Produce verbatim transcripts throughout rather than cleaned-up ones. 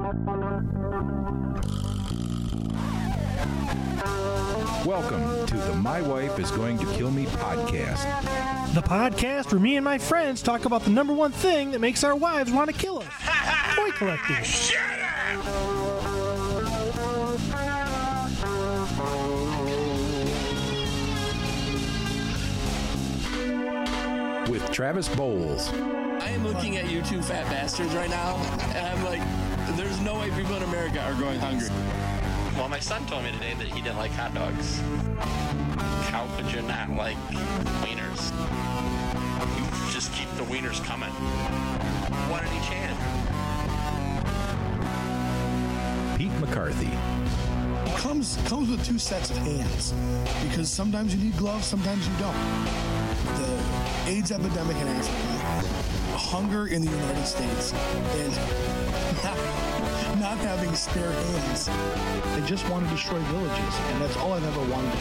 Welcome to the My Wife is Going to Kill Me podcast. The podcast where me and my friends talk about the number one thing that makes our wives want to kill us. Toy collecting. Shut up! With Travis Bowles. I am looking at you two fat bastards right now, and I'm like, there's no way people in America are going hungry. Well, my son told me today that he didn't like hot dogs. How could you not like wieners? You just keep the wieners coming. One in each hand. Pete McCarthy. Comes comes with two sets of hands, because sometimes you need gloves, sometimes you don't. The AIDS epidemic in Africa, hunger in the United States, and not, not having spare hands. They just want to destroy villages, and that's all I've ever wanted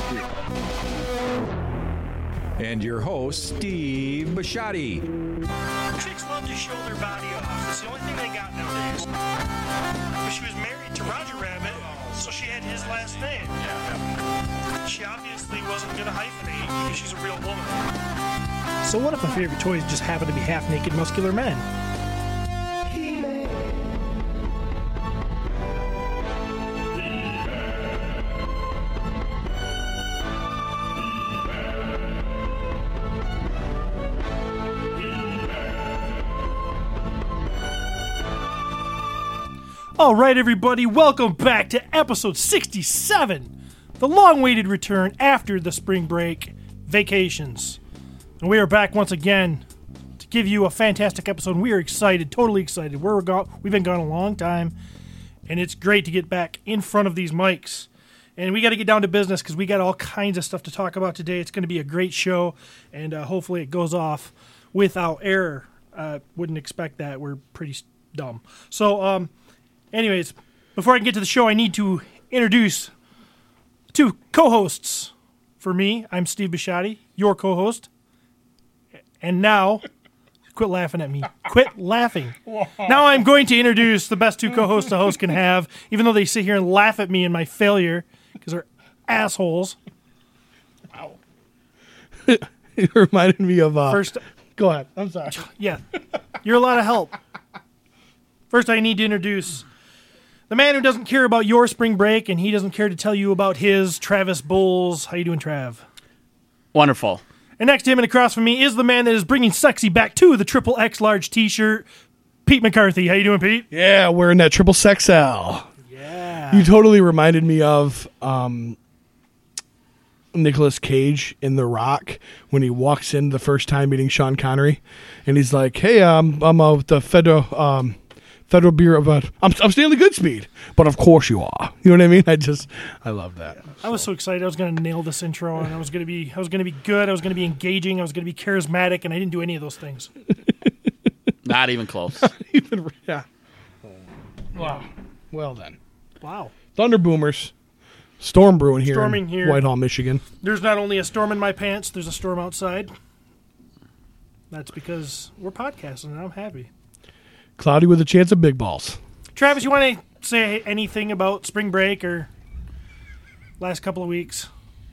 to do. And your host, Steve Bisciotti. Chicks love to show their body off. It's the only thing they got nowadays. But she was married to Roger Rabbit, so she had his last name. Yeah. She obviously wasn't going to hyphenate because she's a real woman. So what if my favorite toys just happen to be half-naked muscular men? All right, everybody, welcome back to episode sixty-seven, the long-awaited return after the spring break vacations. And we are back once again to give you a fantastic episode. We are excited, totally excited. We're go- we've been gone a long time, and it's great to get back in front of these mics. And we got to get down to business because we got all kinds of stuff to talk about today. It's going to be a great show, and uh, hopefully it goes off without error. Uh, wouldn't expect that. We're pretty dumb. So, um... anyways, before I can get to the show, I need to introduce two co-hosts for me. I'm Steve Bisciotti, your co-host. And now, quit laughing at me. Quit laughing. Now I'm going to introduce the best two co-hosts a host can have, even though they sit here and laugh at me and my failure, because they're assholes. Wow. It reminded me of... Uh, First, go ahead. I'm sorry. Yeah. You're a lot of help. First, I need to introduce... the man who doesn't care about your spring break, and he doesn't care to tell you about his, Travis Bowles. How you doing, Trav? Wonderful. And next to him and across from me is the man that is bringing sexy back to the triple X large T-shirt, Pete McCarthy. How you doing, Pete? Yeah, wearing that triple sex L. Yeah. You totally reminded me of um, Nicolas Cage in The Rock when he walks in the first time meeting Sean Connery, and he's like, "Hey, um, I'm uh, with the federal um, Federal Bureau of uh, I'm I'm Stanley Goodspeed, but of course you are." You know what I mean? I just I love that. I was so excited. I was going to nail this intro, and I was going to be I was going to be good. I was going to be engaging. I was going to be charismatic, and I didn't do any of those things. Not even close. Even yeah. Wow. Well then. Wow. Thunder Boomers. Storm brewing here Storming in here. Whitehall, Michigan. There's not only a storm in my pants, there's a storm outside. That's because we're podcasting, and I'm happy. Cloudy with a chance of big balls. Travis, you want to say anything about spring break or last couple of weeks?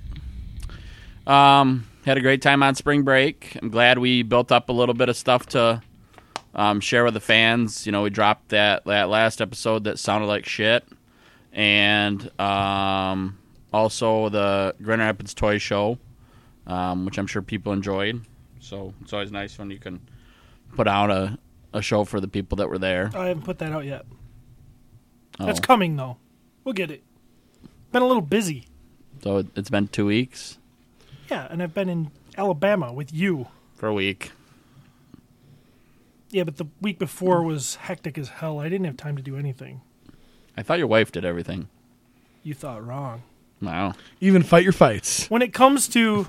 Um, had a great time on spring break. I'm glad we built up a little bit of stuff to um, share with the fans. You know, we dropped that, that last episode that sounded like shit. And um, also the Grand Rapids Toy Show, um, which I'm sure people enjoyed. So it's always nice when you can put out a, a show for the people that were there. I haven't put that out yet. Oh. That's coming, though. We'll get it. Been a little busy. So it's been two weeks? Yeah, and I've been in Alabama with you. For a week. Yeah, but the week before was hectic as hell. I didn't have time to do anything. I thought your wife did everything. You thought wrong. Wow. Even fight your fights. When it comes to...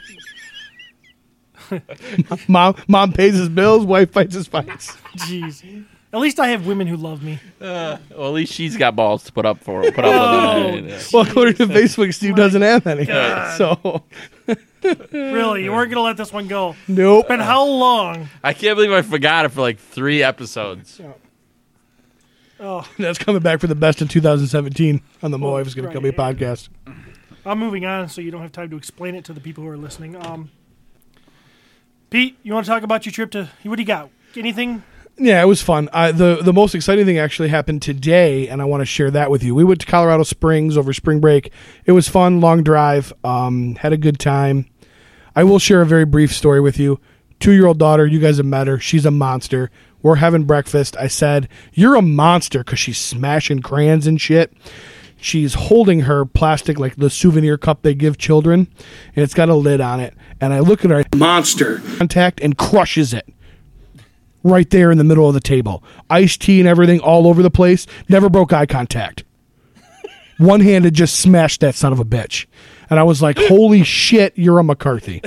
mom mom pays his bills, wife fights his fights. Jeez. At least I have women who love me. Uh, well, at least she's got balls to put up for put up Oh, with it. Well, according to Facebook, Steve doesn't have any. God. So, Really? You weren't going to let this one go? nope. And how long? I can't believe I forgot it for like three episodes. Oh, That's coming back for the best in two thousand seventeen on the My Wife is Going to Kill Me right. podcast. I'm moving on, so you don't have time to explain it to the people who are listening. Um, Pete, you want to talk about your trip to? What do you got? Anything? Yeah, it was fun. Uh, the the most exciting thing actually happened today, and I want to share that with you. We went to Colorado Springs over spring break. It was fun, long drive. Um, had a good time. I will share a very brief story with you. Two-year-old daughter, you guys have met her. She's a monster. We're having breakfast. I said, "You're a monster," because she's smashing crayons and shit. She's holding her plastic, like the souvenir cup they give children, and it's got a lid on it. And I look at her, monster, contact, and crushes it. Right there in the middle of the table. Iced tea and everything all over the place. Never broke eye contact. One-handed just smashed that son of a bitch. And I was like, holy shit, you're a McCarthy.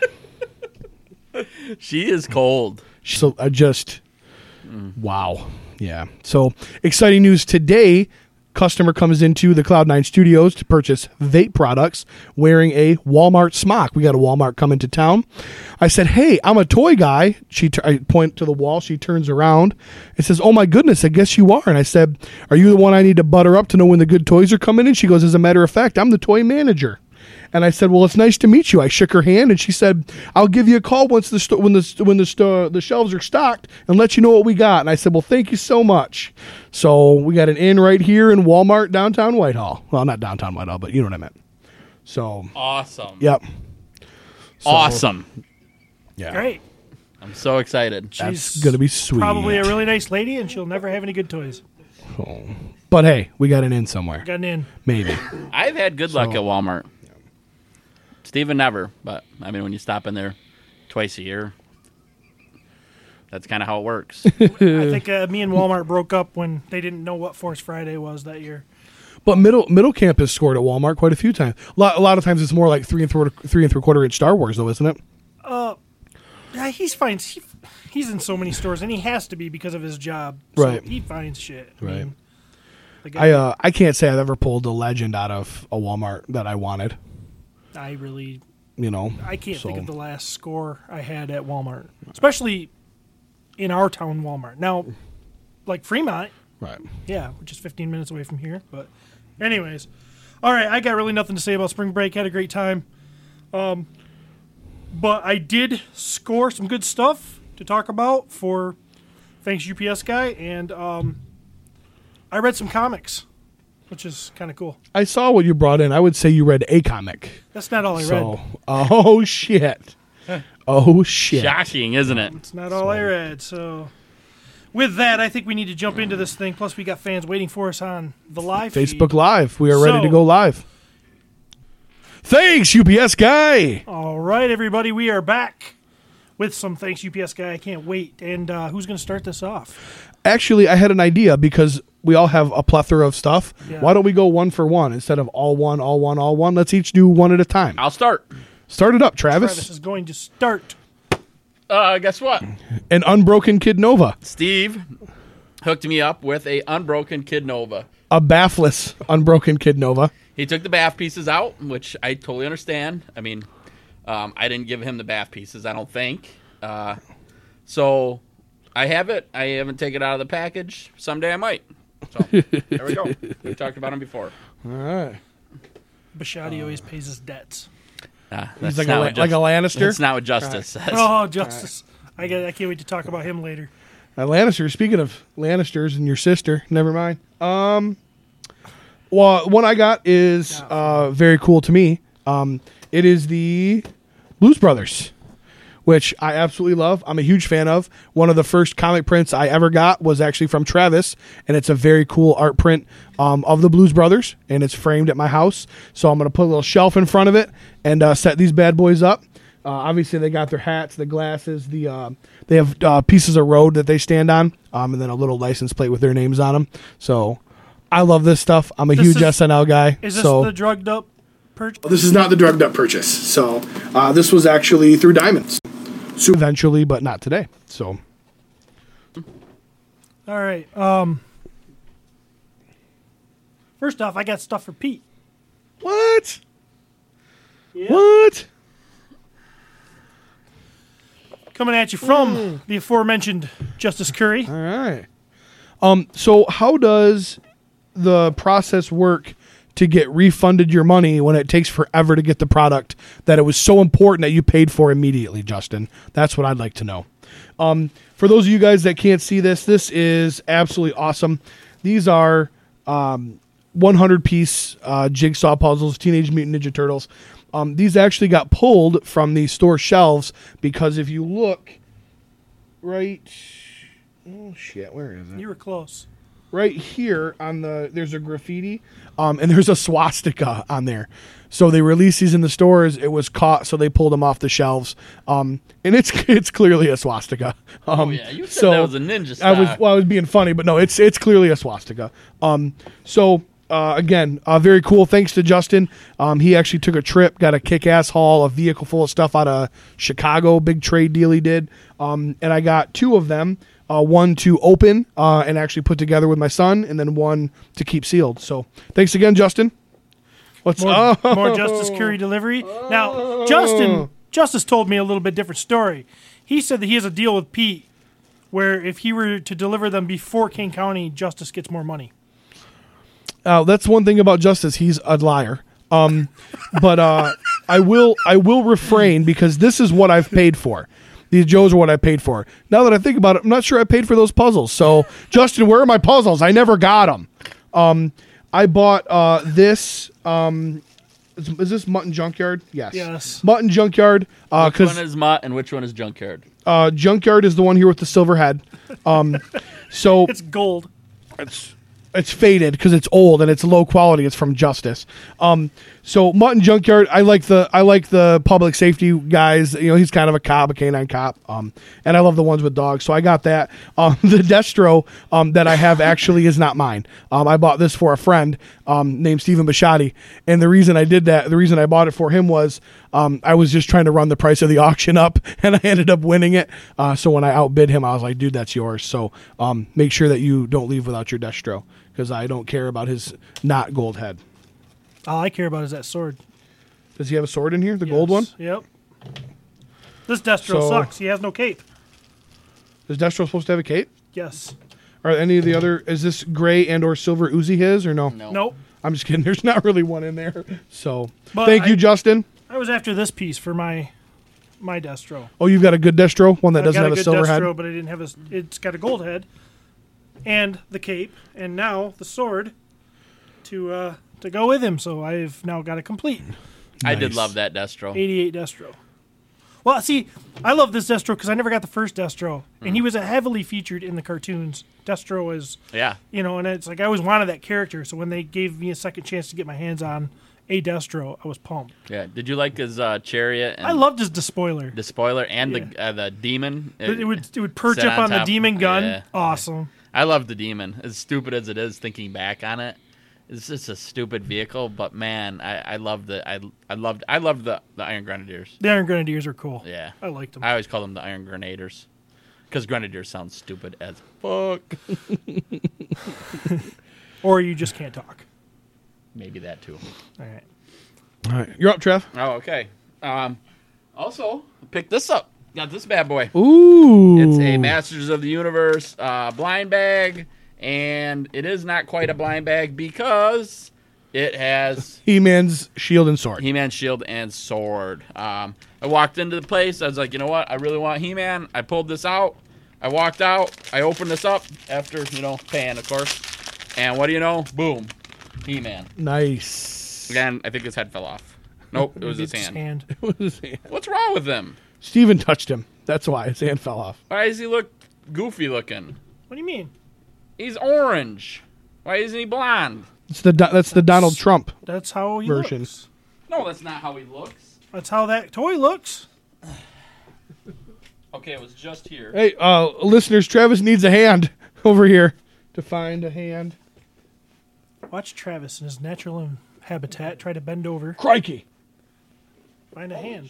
She is cold. So I just, wow. Yeah. So exciting news today. Customer comes into the Cloud nine Studios to purchase vape products wearing a Walmart smock. We got a Walmart coming to town. I said, hey, I'm a toy guy. She, t- I point to the wall. She turns around and says, oh my goodness, I guess you are. And I said, are you the one I need to butter up to know when the good toys are coming in? She goes, as a matter of fact, I'm the toy manager. And I said, well, it's nice to meet you. I shook her hand, and she said, I'll give you a call once the sto- when the when the sto- the shelves are stocked and let you know what we got. And I said, well, thank you so much. So we got an inn right here in Walmart, downtown Whitehall. Well, not downtown Whitehall, but you know what I meant. So, Awesome. yep. So, Awesome. Yeah. Great. I'm so excited. That's She's going to be sweet. Probably a really nice lady, and she'll never have any good toys. Oh. But hey, we got an inn somewhere. Got an in. Maybe. I've had good luck So- at Walmart. Steven never, but I mean, when you stop in there twice a year, that's kind of how it works. I think uh, me and Walmart broke up when they didn't know what Force Friday was that year. But middle middle camp has scored at Walmart quite a few times. A lot, a lot of times it's more like three and three, three and three quarter inch Star Wars, though, isn't it? Yeah, he's fine. He, he's in so many stores, and he has to be because of his job. So Right. He finds shit. I Right. mean, the guy, I uh, I can't say I've ever pulled a legend out of a Walmart that I wanted. I really, You know, I can't think so- of the last score I had at Walmart, especially in our town Walmart. Now, like Fremont, Right. yeah, which is fifteen minutes away from here. But, anyways, all right, I got really nothing to say about spring break. Had a great time. Um, but I did score some good stuff to talk about for Thanks U P S Guy, and um, I read some comics, which is kind of cool. I saw what you brought in. I would say you read a comic. That's not all I So, read. oh shit, oh shit. Shocking, isn't it? It's not all I read. So, with that, I think we need to jump into this thing. Plus, we got fans waiting for us on the live Facebook feed. Live. We are ready So- to go live. Thanks, U P S guy. All right, everybody, we are back with some Thanks U P S Guy. I can't wait. And uh, who's going to start this off? Actually, I had an idea because we all have a plethora of stuff. Yeah. Why don't we go one for one instead of all one, all one, all one? Let's each do one at a time. I'll start. Start it up, Travis. Travis is going to start. Uh, guess what? An unbroken Kid Nova. Steve hooked me up with a unbroken Kid Nova. A baffless unbroken Kid Nova. He took the bath pieces out, which I totally understand. I mean, um, I didn't give him the bath pieces, I don't think. Uh, so I have it. I haven't taken it out of the package. Someday I might. So there we go. We talked about him before. All right. Bashadi always pays his debts. Uh, He's that's like a, not La- what like a Just- Lannister. That's not what Justice says. Oh, Justice. I, get, I can't wait to talk about him later. Uh, Lannister. Speaking of Lannisters and your sister, never mind. Um, well, one I got is uh, very cool to me. Um, it is the Blues Brothers, which I absolutely love. I'm a huge fan of. One of the first comic prints I ever got was actually from Travis, and it's a very cool art print um, of the Blues Brothers, and it's framed at my house. So I'm going to put a little shelf in front of it and uh, set these bad boys up. Uh, obviously, they got their hats, the glasses, the uh, they have uh, pieces of road that they stand on, um, and then a little license plate with their names on them. So I love this stuff. I'm a This huge is- S N L guy. Is this so the drugged up purchase? This is not the drugged up purchase. So uh, this was actually through Diamonds. eventually, but not today. So All right. Um, first off, I got stuff for Pete. what? Yeah. What? Coming at you from the aforementioned Justice Curry. All right. Um, so how does the process work to get refunded your money when it takes forever to get the product that it was so important that you paid for immediately, Justin? That's what I'd like to know. Um, for those of you guys that can't see this, this is absolutely awesome. These are um, one hundred piece uh, jigsaw puzzles, Teenage Mutant Ninja Turtles. Um, these actually got pulled from the store shelves because if you look right, oh shit, where is it? You were close. Right here on the, there's a graffiti, um, and there's a swastika on there. So they released these in the stores. It was caught, so they pulled them off the shelves. Um, and it's it's clearly a swastika. Um, Oh, yeah, you said so that was a ninja I was stock. well, I was being funny, but no, it's it's clearly a swastika. Um, so uh, again, uh, very cool. Thanks to Justin. Um, he actually took a trip, got a kick-ass haul, a vehicle full of stuff out of Chicago, big trade deal he did. Um, and I got two of them. Uh, one to open uh, and actually put together with my son, and then one to keep sealed. So thanks again, Justin. What's More, oh. more Justice Curry delivery. Now, Justin, Justice told me a little bit different story. He said that he has a deal with Pete where if he were to deliver them before King County, Justice gets more money. Uh, that's one thing about Justice. He's a liar. Um, but uh, I will I will refrain because this is what I've paid for. These Joes are what I paid for. Now that I think about it, I'm not sure I paid for those puzzles. So, Justin, where are my puzzles? I never got them. Um, I bought uh, this. Um, is, is this Mutton Junkyard? Yes. Yes. Mutton Junkyard. Uh, Which one 'cause, is Mutt and which one is Junkyard? uh, Junkyard is the one here with the silver head. Um, so It's gold. it's it's faded because it's old and it's low quality. It's from Justice. Um, so Mutton Junkyard, I like the I like the public safety guys. You know, he's kind of a cop, a canine cop. Um, and I love the ones with dogs. So I got that. Um, the Destro um, that I have actually is not mine. Um, I bought this for a friend um, named Stephen Bishotti. And the reason I did that, the reason I bought it for him was um, I was just trying to run the price of the auction up, and I ended up winning it. Uh, so when I outbid him, I was like, dude, that's yours. So um, make sure that you don't leave without your Destro, because I don't care about his not gold head. All I care about is that sword. Does he have a sword in here? The gold one? Yep. This Destro So- sucks. He has no cape. Is Destro supposed to have a cape? Yes. Are any of the other, is this gray and or silver Uzi his or no? No. Nope. I'm just kidding. There's not really one in there. So But thank I- you, Justin. I was after this piece for my my Destro. Oh, you've got a good Destro? One that I've doesn't got have a a good silver Destro, head? but I didn't have a. It's got a gold head, and the cape, and now the sword to uh, to go with him. So I've now got a complete I did Nice. love that Destro. eighty-eight Destro. Well, see, I love this Destro because I never got the first Destro, and he was a heavily featured in the cartoons. Destro is, Yeah. you know, and it's like I always wanted that character. So when they gave me a second chance to get my hands on a Destro, I was pumped. Yeah. Did you like his uh, chariot? And I loved his despoiler. the spoiler and Yeah. the uh, the demon. It, it would it would perch sit up on, the top. demon gun. Yeah. Awesome. I love the demon. As stupid as it is, thinking back on it, it's just a stupid vehicle. But man, I, I love the I I loved I loved the, the Iron Grenadiers. The Iron Grenadiers are cool. Yeah, I liked them. I always call them the Iron Grenadiers because Grenadiers sounds stupid as fuck. Or you just can't talk. Maybe that too. All right. All right. You're up, Trev. Oh, okay. Um, also, pick this up. Got this bad boy. Ooh. It's a Masters of the Universe uh, blind bag, and it is not quite a blind bag because it has He-Man's shield and sword. He-Man shield and sword. Um, I walked into the place. I was like, you know what? I really want He-Man. I pulled this out. I walked out. I opened this up after, you know, paying, of course. And what do you know? Boom. He-Man. Nice. Again, I think his head fell off. Nope, it was his It's hand. hand. What's wrong with him? Steven touched him. That's why his hand fell off. Why does he look goofy looking? What do you mean? He's orange. Why isn't he blonde? It's the Do- that's the Donald Trump. That's how he Version. looks. No, that's not how he looks. That's how that toy looks. Okay, it was just here. Hey, uh, listeners, Travis needs a hand over here to find a hand. Watch Travis in his natural habitat try to bend over, Crikey. find a hand.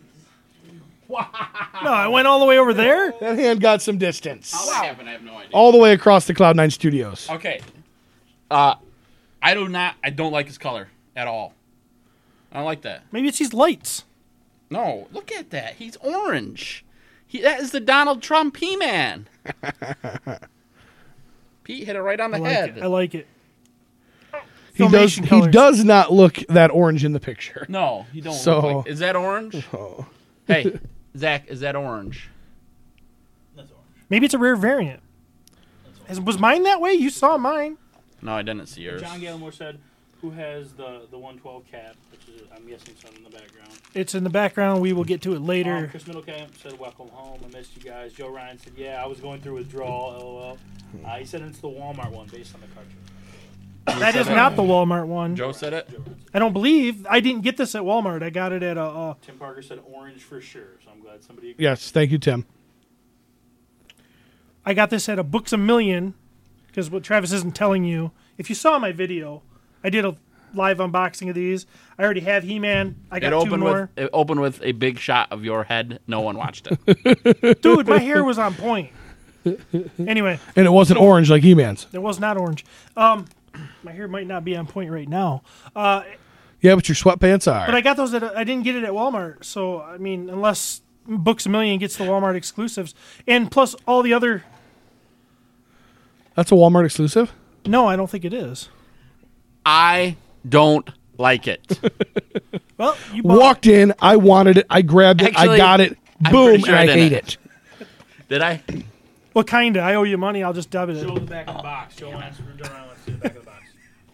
No, I went all the way over there. That hand got some distance. How that happened, I have no idea. All the way across the Cloud Nine Studios. Okay. Uh, I do not. I don't like his color at all. I don't like that. Maybe it's these lights. No, look at that. He's orange. He, that is the Donald Trump He-Man. Pete hit it right on the I like head. it. I like it. He does. Filmation He colors. does not look that orange in the picture. No, you don't. So- look like, is that orange? Oh. Hey, Zach, is that orange? Maybe it's a rare variant. Is- Was mine that way? You saw mine. No, I didn't see yours. John Gallimore said, "Who has the the one twelve cap?" Which is, I'm guessing, son in the background. It's in the background. We will get to it Um, later. Chris Middlecamp said, "Welcome home. I missed you guys." Joe Ryan said, "Yeah, I was going through withdrawal." LOL. Uh, he said it's the Walmart one based on the cartridge. That is not the Walmart one. Joe said it. I don't believe. I didn't get this at Walmart. I got it at a. Uh, Tim Parker said orange for sure. So I'm glad somebody. Yes, thank you, Tim. I got this at a Books a Million, because what Travis isn't telling you. If you saw my video, I did a live unboxing of these. I already have He-Man. I got It two opened more. with it opened with a big shot of your head. No one watched it. Dude, my hair was on point. Anyway, And it wasn't orange like He-Man's. it was not orange. Um, my hair might not be on point right now. Uh, Yeah, but your sweatpants are. but I got those at. A, I didn't get it at Walmart. So I mean, unless Books a Million gets the Walmart exclusives, and plus all the other. That's a Walmart exclusive? No, I don't think it is. I don't like it. Well, you bought Walked in, I wanted it, I grabbed it, I Actually, got it, I'm boom, pretty sure and I I hate didn't. it. Did I? Well, kinda. I owe you money. I'll just debit it. Show the back of the box. Joe wants Joe Ryan wants to see the back of the box.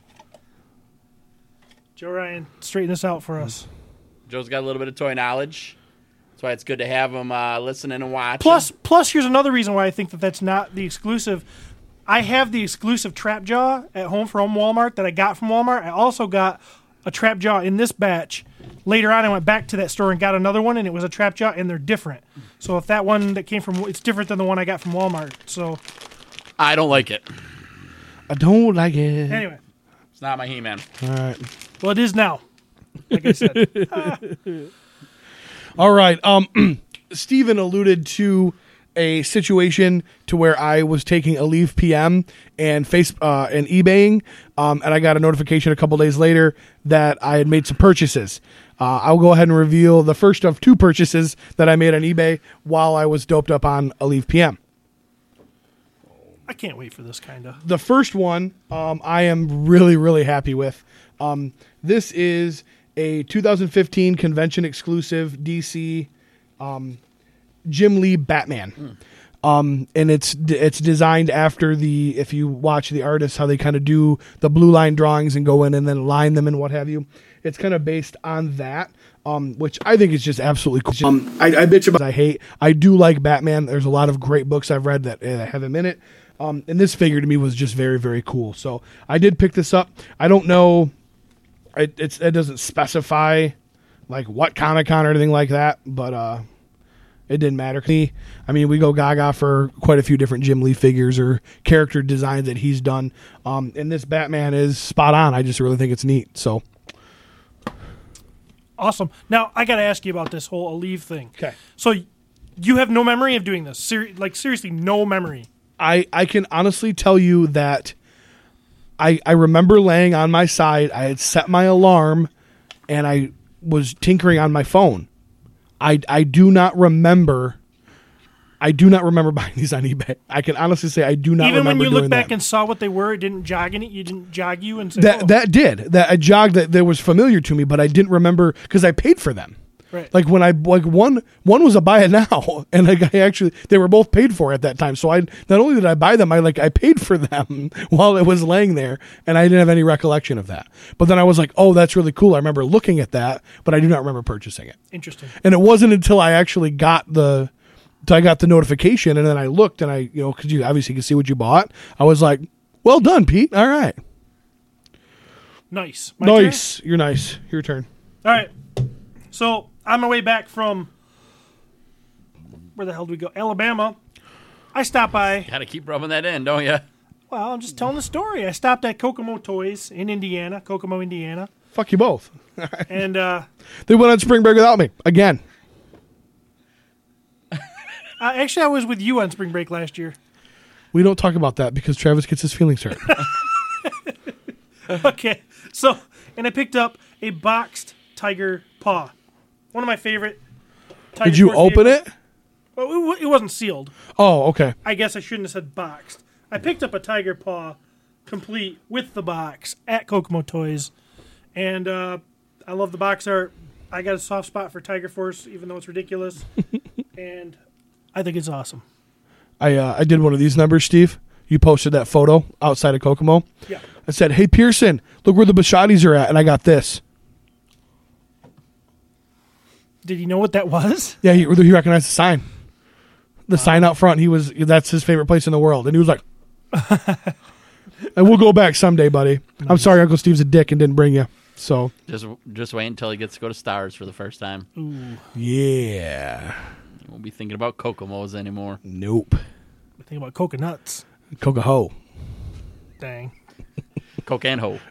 Joe Ryan, straighten this out for us. Joe's got a little bit of toy knowledge. That's why it's good to have him uh, listening and watching. Plus, plus, here's another reason why I think that that's not the exclusive. I have the exclusive Trap Jaw at home from Walmart that I got from Walmart. I also got a Trap Jaw in this batch. Later on, I went back to that store and got another one, and it was a Trap Jaw, and they're different. So if that one that came from, it's different than the one I got from Walmart. So I don't like it. I don't like it. anyway, It's not my He-Man. All right. well, it is now. Like I said, All right. Um, Steven alluded to a situation to where I was taking a leave P M and face uh, and eBaying, um, and I got a notification a couple days later that I had made some purchases. Uh, I'll go ahead and reveal the first of two purchases that I made on eBay while I was doped up on a leave P M. I can't wait for this kind of. The first one um, I am really, really happy with. Um, this is a two thousand fifteen convention exclusive D C um, Jim Lee Batman. Mm. Um, and it's it's designed after the, if you watch the artists, how they kind of do the blue line drawings and go in and then line them and what have you. It's kind of based on that, um, which I think is just absolutely cool. Um, I, I bitch about I hate. I do like Batman. There's a lot of great books I've read that uh, have him in it. Um, and this figure to me was just very, very cool. So I did pick this up. I don't know. It, it's, it doesn't specify like what Comic-Con or anything like that, but uh, it didn't matter. I mean, we go gaga for quite a few different Jim Lee figures or character designs that he's done. Um, and this Batman is spot on. I just really think it's neat. So, Awesome. Now I got to ask you about this whole Aleve thing. okay. So you have no memory of doing this? Ser- like seriously, no memory. I, I can honestly tell you that I I remember laying on my side. I had set my alarm, and I was tinkering on my phone. I, I do not remember. I do not remember buying these on eBay. I can honestly say I do not Even when remember you doing look back that. and saw what they were, it didn't jog in it. You didn't jog you and say that oh. that did that I jogged that that was familiar to me, but I didn't remember because I paid for them. Right. Like when I like one one was a buy it now, and like I actually they were both paid for at that time. So I not only did I buy them, I like I paid for them while it was laying there, and I didn't have any recollection of that. But then I was like, oh, that's really cool. I remember looking at that, but I do not remember purchasing it. Interesting. And it wasn't until I actually got the I got the notification, and then I looked, and I you know because you obviously can see what you bought. I was like, well done, Pete. All right, Nice. My turn? nice. You're nice. Your turn. All right. So on my way back from where the hell did we go? Alabama. I stopped by. Got to keep rubbing that in, don't you? Well, I'm just telling the story. I stopped at Kokomo Toys in Indiana, Kokomo, Indiana, Fuck you both. and uh, They went on spring break without me again. uh, actually, I was with you on spring break last year. We don't talk about that because Travis gets his feelings hurt. Okay. So, and I picked up a boxed tiger paw. One of my favorite. Tiger Did you Force open vehicles. it? Well, it wa- it wasn't sealed. Oh, okay. I guess I shouldn't have said boxed. I picked up a Tiger Paw complete with the box at Kokomo Toys, and uh, I love the box art. I got a soft spot for Tiger Force, even though it's ridiculous, and I think it's awesome. I uh, I did one of these numbers, Steve. You posted that photo outside of Kokomo. Yeah. I said, "Hey Pearson, look where the Bashadis are at," and I got this. Did he know what that was? Yeah, he, he recognized the sign. The wow. sign out front. He was that's his favorite place in the world, and he was like, "And we'll go back someday, buddy." Nice. I'm sorry, Uncle Steve's a dick and didn't bring you. So just just wait until he gets to go to Stars for the first time. Ooh. Yeah. You won't be thinking about Kokomos anymore. Nope. Think about coconuts. Coca-Ho. Dang. Coke and ho.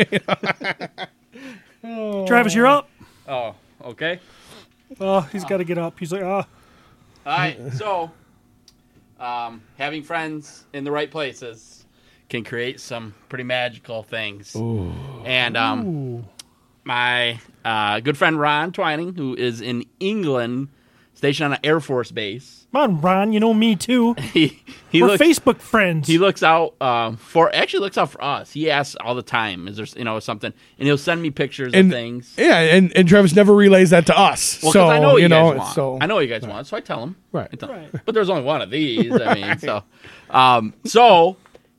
oh. Travis, you're up. Oh, okay. Oh, he's got to get up. He's like, ah. Oh. All right, so um, having friends in the right places can create some pretty magical things. Ooh. And um, Ooh. my uh, good friend Ron Twining, who is in England, stationed on an Air Force base. Come on, Ron. You know me too. he he We're looks, Facebook friends. He looks out um, for actually looks out for us. He asks all the time, "Is there you know something?" And he'll send me pictures and, of things. Yeah, and, and Travis never relays that to us. Well, so I know what you, you know, guys want. So I know what you guys want, so I tell him. Right. I tell him. Right. But there's only one of these. I mean, so um, so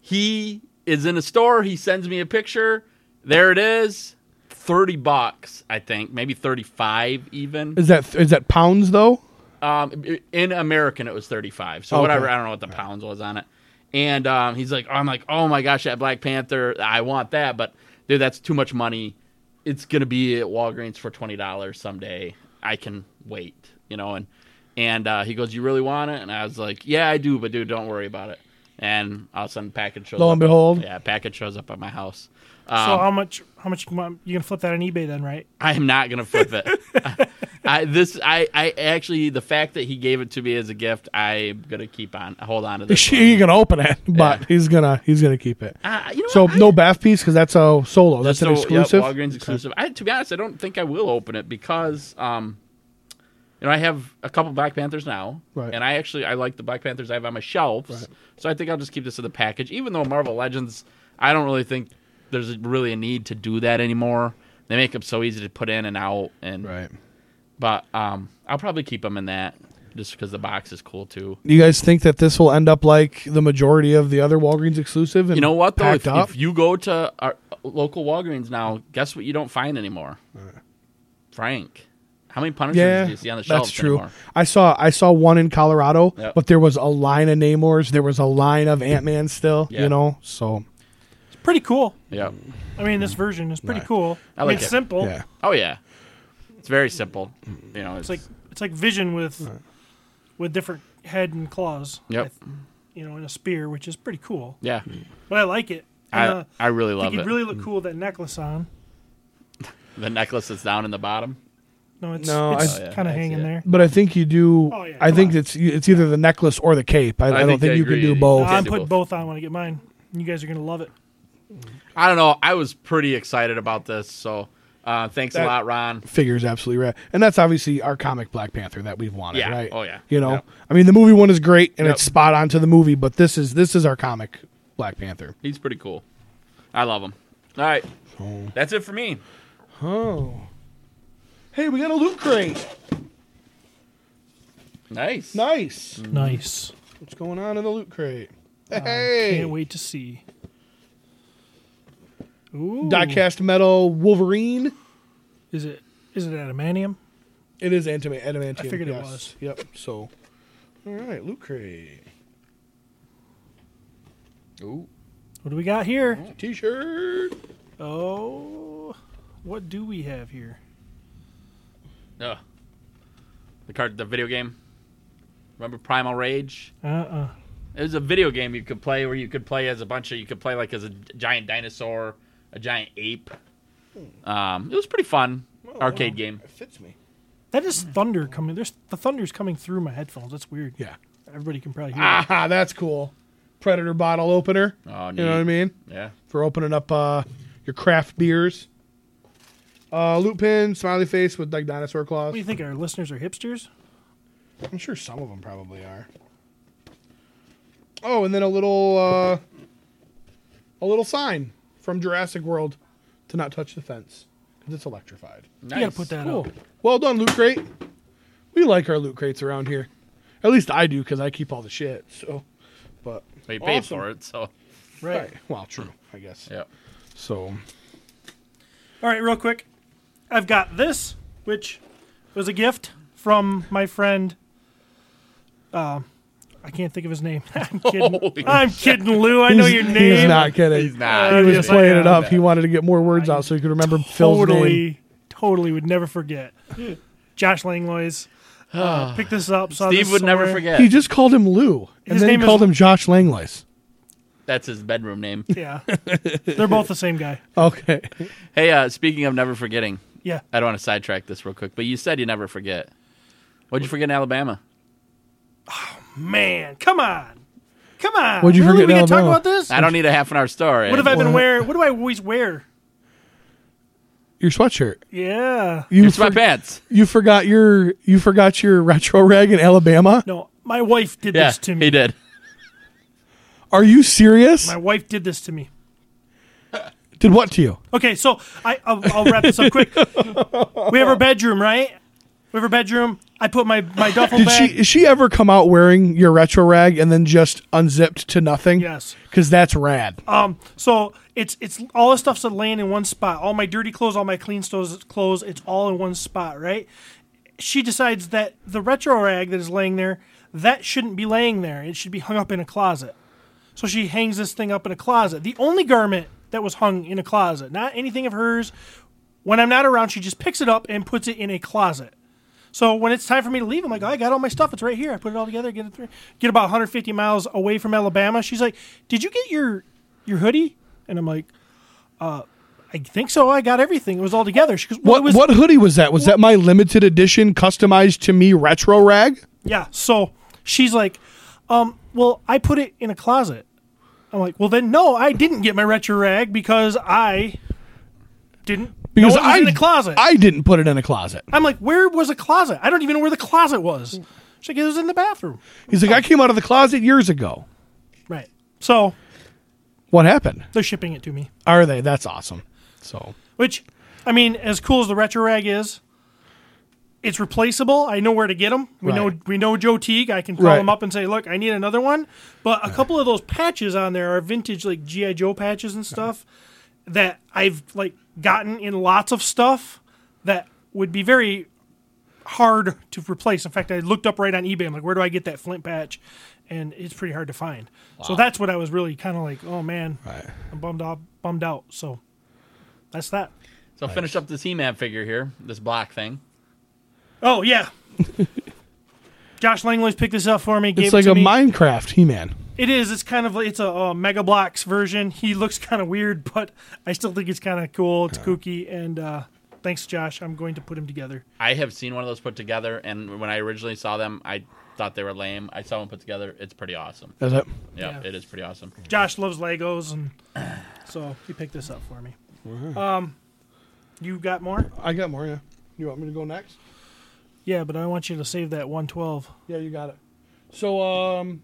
he is in a store. He sends me a picture. There it is. Thirty bucks, I think, maybe thirty-five even. Is that is that pounds though? Um, in American, it was thirty-five. So okay. whatever, I don't know what the pounds was on it. And um, he's like, oh, I'm like, oh my gosh, that Black Panther, I want that, but dude, that's too much money. It's gonna be at Walgreens for twenty dollars someday. I can wait, you know. And and uh, he goes, you really want it? And I was like, yeah, I do, but dude, don't worry about it. And all of a sudden, package shows Lo up. and behold, yeah, package shows up at my house. Um, so how much? How much you want? You gonna flip that on eBay then, right? I am not gonna flip it. I, I this I, I actually the fact that he gave it to me as a gift, I'm gonna keep on hold on to this. He ain't gonna open it, but yeah. he's gonna he's gonna keep it. Uh, you know so what? no B A F piece because that's a solo. That's, that's an so, exclusive. Yep, Walgreens exclusive. I, to be honest, I don't think I will open it because um, you know I have a couple Black Panthers now, right. and I actually I like the Black Panthers I have on my shelves, right. so I think I'll just keep this in the package. Even though Marvel Legends, I don't really think there's really a need to do that anymore. They make them so easy to put in and out, and right. But um, I'll probably keep them in that just because the box is cool too. Do you guys think that this will end up like the majority of the other Walgreens exclusive? And you know what though, if, up? if you go to our local Walgreens now, guess what you don't find anymore? Right. Frank. How many Punishers yeah, do you see on the shelves that's true. anymore? I saw I saw one in Colorado, yep. but there was a line of Namors. There was a line of Ant-Man still, yep. you know, so. It's pretty cool. Yeah. I mean, this version is pretty right. cool. I like I mean, it's it. simple. Yeah. Oh, yeah. It's very simple. You know, It's, it's like it's like Vision with right. with different head and claws. Yep. With, you know, in a spear, which is pretty cool. Yeah. But I like it. I, And, uh, I really I love think it. it'd really look cool with that necklace on. The necklace that's down in the bottom. No, it's, No, it's I- Oh, yeah, kind I of see hanging it. there. But I think you do. Oh, yeah, I come think on. it's it's either the necklace or the cape. I, I, don't think think I you can agree. do No, both. No, I'm do putting both. both on when I get mine. You guys are gonna love it. I don't know. I was pretty excited about this, so uh, thanks That- a lot, Ron. Figure's absolutely right, and that's obviously our comic Black Panther that we've wanted, Yeah. right? Oh, yeah. You know, Yep. I mean, the movie one is great and Yep. it's spot on to the movie, but this is this is our comic Black Panther. He's pretty cool. I love him. All right. Oh. That's it for me. Oh, hey, we got a loot crate. Nice. Nice. Nice. What's going on in the loot crate? I Hey, can't wait to see. Ooh. diecast metal Wolverine. Is it is it adamantium? It is antima- adamantium. I figured it yes. was. Yep. So, all right, loot crate. Ooh. What do we got here? T-shirt. Oh, what do we have here? Ugh. The card, the video game. Remember Primal Rage? Uh-uh. It was a video game you could play where you could play as a bunch of, you could play like as a giant dinosaur, a giant ape. Um, it was pretty fun. Oh, Arcade wow. game. It fits me. That is thunder coming. There's the thunder's coming through my headphones. That's weird. Yeah. Everybody can probably hear it. Ah, that's cool. Predator bottle opener. Oh, neat. You know what I mean? Yeah. For opening up uh, your craft beers. Uh, loot pin, smiley face with like dinosaur claws. What do you think? Our listeners are hipsters? I'm sure some of them probably are. Oh, and then a little uh, a little sign from Jurassic World to not touch the fence because it's electrified. Nice. You gotta put that Cool. up. Well done, Loot Crate. We like our loot crates around here. At least I do because I keep all the shit. So, but Well, you paid awesome. for it, so Right. Right. Well, true, I guess. yeah. So, All right, real quick. I've got this, which was a gift from my friend. Uh, I can't think of his name. I'm kidding. Holy I'm kidding, Lou. I know he's, your name. he's not kidding. He's not. Uh, He was yes, I playing am. it up. He wanted to get more words out so he could remember Phil's name. Totally, totally would never forget. Josh Langlois. Uh, picked this up. Saw Steve this would never somewhere. forget. He just called him Lou, and His then he name is- called him Josh Langlois. That's his bedroom name. Yeah, they're both the same guy. Okay. Hey, uh, speaking of never forgetting, Yeah. I don't want to sidetrack this real quick, but you said you never forget. What'd you forget in Alabama? Man, come on, come on. What'd you really? forget We in can talk Alabama? about this. I don't need a half an hour story. What have I been What? wearing? What do I always wear? Your sweatshirt. Yeah. You Your for- sweatpants. You forgot your you forgot your retro rag in Alabama. No, my wife did Yeah, this to me. he did. Are you serious? My wife did this to me. Did what to you? Okay, so I, I'll, I'll wrap this up quick. We have our bedroom, right? We have our bedroom. I put my, my duffel Did bag. she is she ever come out wearing your retro rag and then just unzipped to nothing? Yes. Because that's rad. Um. So it's it's all the stuff's laying in one spot. All my dirty clothes, all my clean clothes, clothes. It's all in one spot, right? She decides that the retro rag that is laying there, that shouldn't be laying there. It should be hung up in a closet. So she hangs this thing up in a closet. The only garment that was hung in a closet, not anything of hers. When I'm not around, she just picks it up and puts it in a closet. So when it's time for me to leave, I'm like, oh, I got all my stuff. It's right here. I put it all together. Get it through. Get about one hundred fifty miles away from Alabama. She's like, did you get your your hoodie? And I'm like, uh, I think so. I got everything. It was all together. She goes, well, What it was, what hoodie was that? Was that my limited edition customized to me retro rag? Yeah. So she's like, um, well, I put it in a closet. I'm like, well, then no, I didn't get my retro rag because I didn't Because know it was I in the closet. I didn't put it in a closet. I'm like, where was a closet? I don't even know where the closet was. She's like, it was in the bathroom. He's like, I came out of the closet years ago. Right. So What happened? they're shipping it to me. Are they? That's awesome. So Which, I mean, as cool as the retro rag is, it's replaceable. I know where to get them. We know Right. we know Joe Teague. I can call Right. him up and say, look, I need another one. But a couple of those patches on there are vintage, like G I. Joe patches and stuff that I've like gotten in lots of stuff that would be very hard to replace. In fact, I looked up right on eBay. I'm like, where do I get that Flint patch? And it's pretty hard to find. So that's what I was really kind of like, oh man, Right. I'm bummed out. Bummed out. So that's that. So finish up this He-Man figure here, this black thing. Oh yeah. Josh Langley's picked this up for me. Gave it's like it to a me. Minecraft He-Man. It is. It's kind of like it's a, uh Mega Bloks version. He looks kind of weird, but I still think it's kind of cool. It's kooky, and uh, thanks, Josh. I'm going to put him together. I have seen one of those put together, and when I originally saw them, I thought they were lame. I saw one put together. It's pretty awesome. Is it? Yeah, Yeah. it is pretty awesome. Josh loves Legos, and so he picked this up for me. Um, you got more? I got more. Yeah. You want me to go next? Yeah, but I want you to save that one twelve. Yeah, you got it. So, um,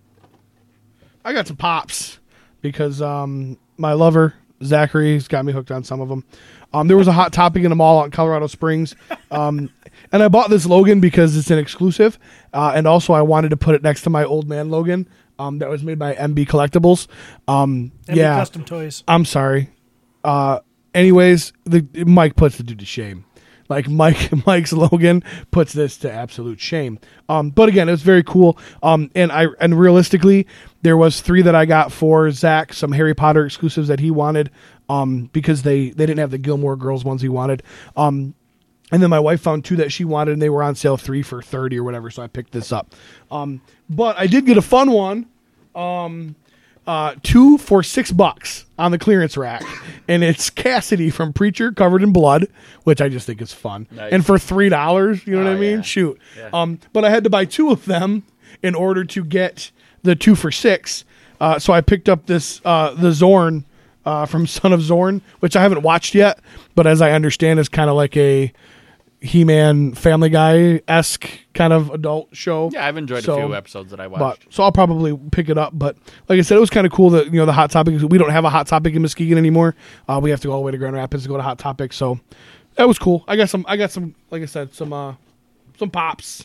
I got some pops because um, my lover Zachary has got me hooked on some of them. Um, there was a Hot Topic in the mall out in Colorado Springs, um, and I bought this Logan because it's an exclusive, uh, and also I wanted to put it next to my old man Logan um, that was made by M B Collectibles. Um, And the yeah, custom toys. I'm sorry. Uh, anyways, the Mike puts the dude to shame. Like Mike, Mike's Logan puts this to absolute shame. Um, but again, it was very cool. Um, and I and realistically, there was three that I got for Zach, some Harry Potter exclusives that he wanted, um, because they they didn't have the Gilmore Girls ones he wanted. Um, and then my wife found two that she wanted, and they were on sale three for thirty or whatever. So I picked this up. Um, but I did get a fun one. Um, Uh, two for six bucks on the clearance rack, and it's Cassidy from Preacher covered in blood, which I just think is fun. Nice. And for three dollars, you know Oh, what I mean? yeah. Shoot. Yeah. Um, but I had to buy two of them in order to get the two for six. Uh, so I picked up this uh, the Zorn uh, from Son of Zorn, which I haven't watched yet, but as I understand, is kind of like a He-Man, Family Guy esque kind of adult show. Yeah, I've enjoyed So, a few episodes that I But watched. so I'll probably pick it up. But like I said, it was kind of cool that you know the Hot Topic. We don't have a Hot Topic in Muskegon anymore. Uh, we have to go all the way to Grand Rapids to go to Hot Topic. So that was cool. I got some. I got some. Like I said, some uh, some pops.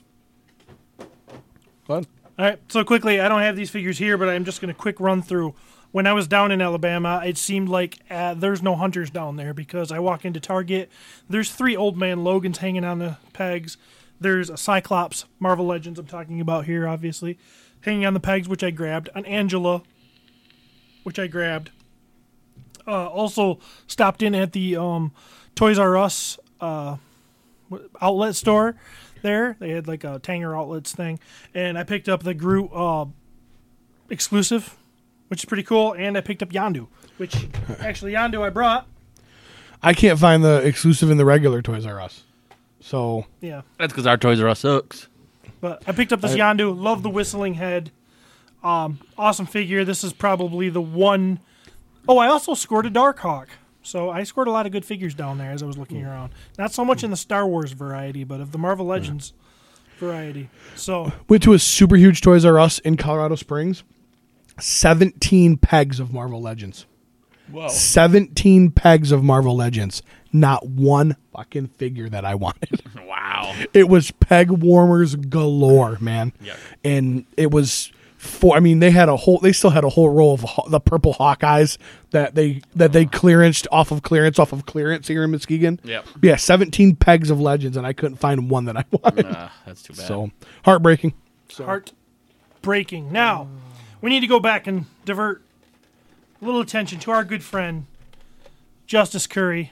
Fun. All right, so quickly, I don't have these figures here, but I'm just going to quick run through. When I was down in Alabama, it seemed like uh, there's no hunters down there because I walk into Target. There's three Old Man Logans hanging on the pegs. There's a Cyclops, Marvel Legends I'm talking about here, obviously, hanging on the pegs, which I grabbed. An Angela, which I grabbed. Uh, also stopped in at the um, Toys R Us uh, outlet store there. They had like a Tanger Outlets thing. And I picked up the Groot uh, exclusive, which is pretty cool. And I picked up Yondu, which actually Yondu I brought. I can't find the exclusive in the regular Toys R Us. So Yeah. That's because our Toys R Us sucks. But I picked up this I- Yondu. Love the whistling head. Um, awesome figure. This is probably the one. Oh, I also scored a Darkhawk. So I scored a lot of good figures down there as I was looking around. Not so much in the Star Wars variety, but of the Marvel Legends variety. So went to a super huge Toys R Us in Colorado Springs. seventeen pegs of Marvel Legends. Whoa. seventeen pegs of Marvel Legends. Not one fucking figure that I wanted. Wow. It was peg warmers galore, man. Yuck. And it was four. I mean, they had a whole. They still had a whole row of Haw- the purple Hawkeyes that they that they clearanced off of clearance off of clearance here in Muskegon. Yep. Yeah, seventeen pegs of Legends, and I couldn't find one that I wanted. Uh, that's too bad. So heartbreaking. heart breaking. Now, we need to go back and divert a little attention to our good friend, Justice Curry.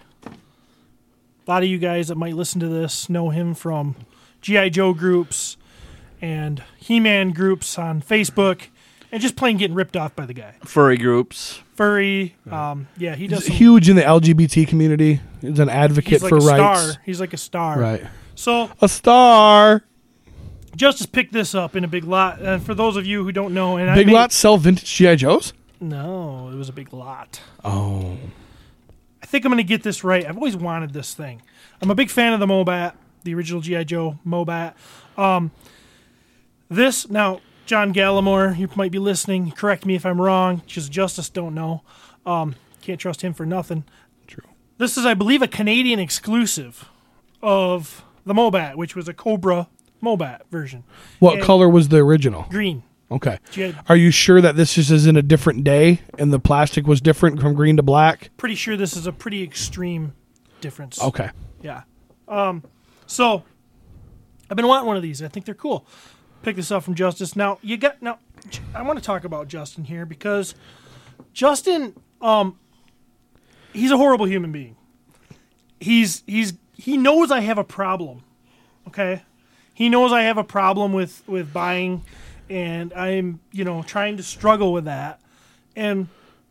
A lot of you guys that might listen to this know him from G I. Joe groups and He-Man groups on Facebook and just plain getting ripped off by the guy. Furry groups. Furry, um, yeah, he does He's some, huge in the L G B T community. He's an advocate he's like for a rights. star. He's like a star. Right. So A star. Justice picked this up in a big lot. And for those of you who don't know, and I Big may- Lots sell vintage G I. Joes? No, it was a big lot. Oh. I think I'm going to get this right. I've always wanted this thing. I'm a big fan of the Mobat, the original G I. Joe Mobat. Um, this, now, John Gallimore, you might be listening. Correct me if I'm wrong, because Justice don't know. Um, can't trust him for nothing. True. This is, I believe, a Canadian exclusive of the Mobat, which was a Cobra Mobat version. What And color was the original? Green. Okay. G I Are you sure that this just is in a different day and the plastic was different from green to black? Pretty sure this is a pretty extreme difference. Okay. Yeah. Um, so I've been wanting one of these. I think they're cool. Pick this up from Justice. Now you got now. I want to talk about Justin here because Justin, um, he's a horrible human being. He's he's he knows I have a problem. Okay, he knows I have a problem with with buying, and I'm you know trying to struggle with that, and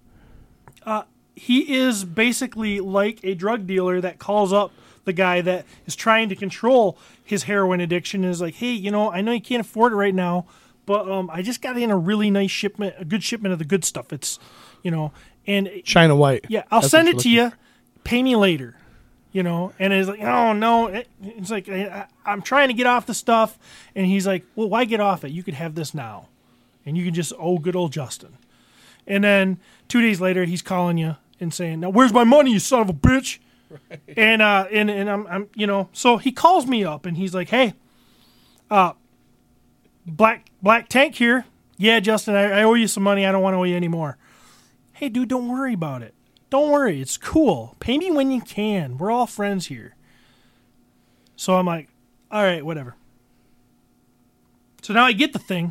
uh, he is basically like a drug dealer that calls up the guy that is trying to control his heroin addiction and is like, hey, you know, I know you can't afford it right now, but um, I just got in a really nice shipment, a good shipment of the good stuff. It's, you know, and China White. yeah, I'll That's send what it to you're you. Pay me later, you know. And it's like, oh no, it, it's like I, I'm trying to get off the stuff, and he's like, well, why get off it? You could have this now, and you can just owe good old Justin. And then two days later, he's calling you and saying, now where's my money, you son of a bitch? Right. And uh, and and I'm, I'm, you know, so he calls me up and he's like, "Hey, uh, Black Black Tank here. Yeah, Justin, I, I owe you some money. I don't want to owe you anymore. Hey, dude, don't worry about it. Don't worry. It's cool. Pay me when you can. We're all friends here." So I'm like, "All right, whatever." So now I get the thing,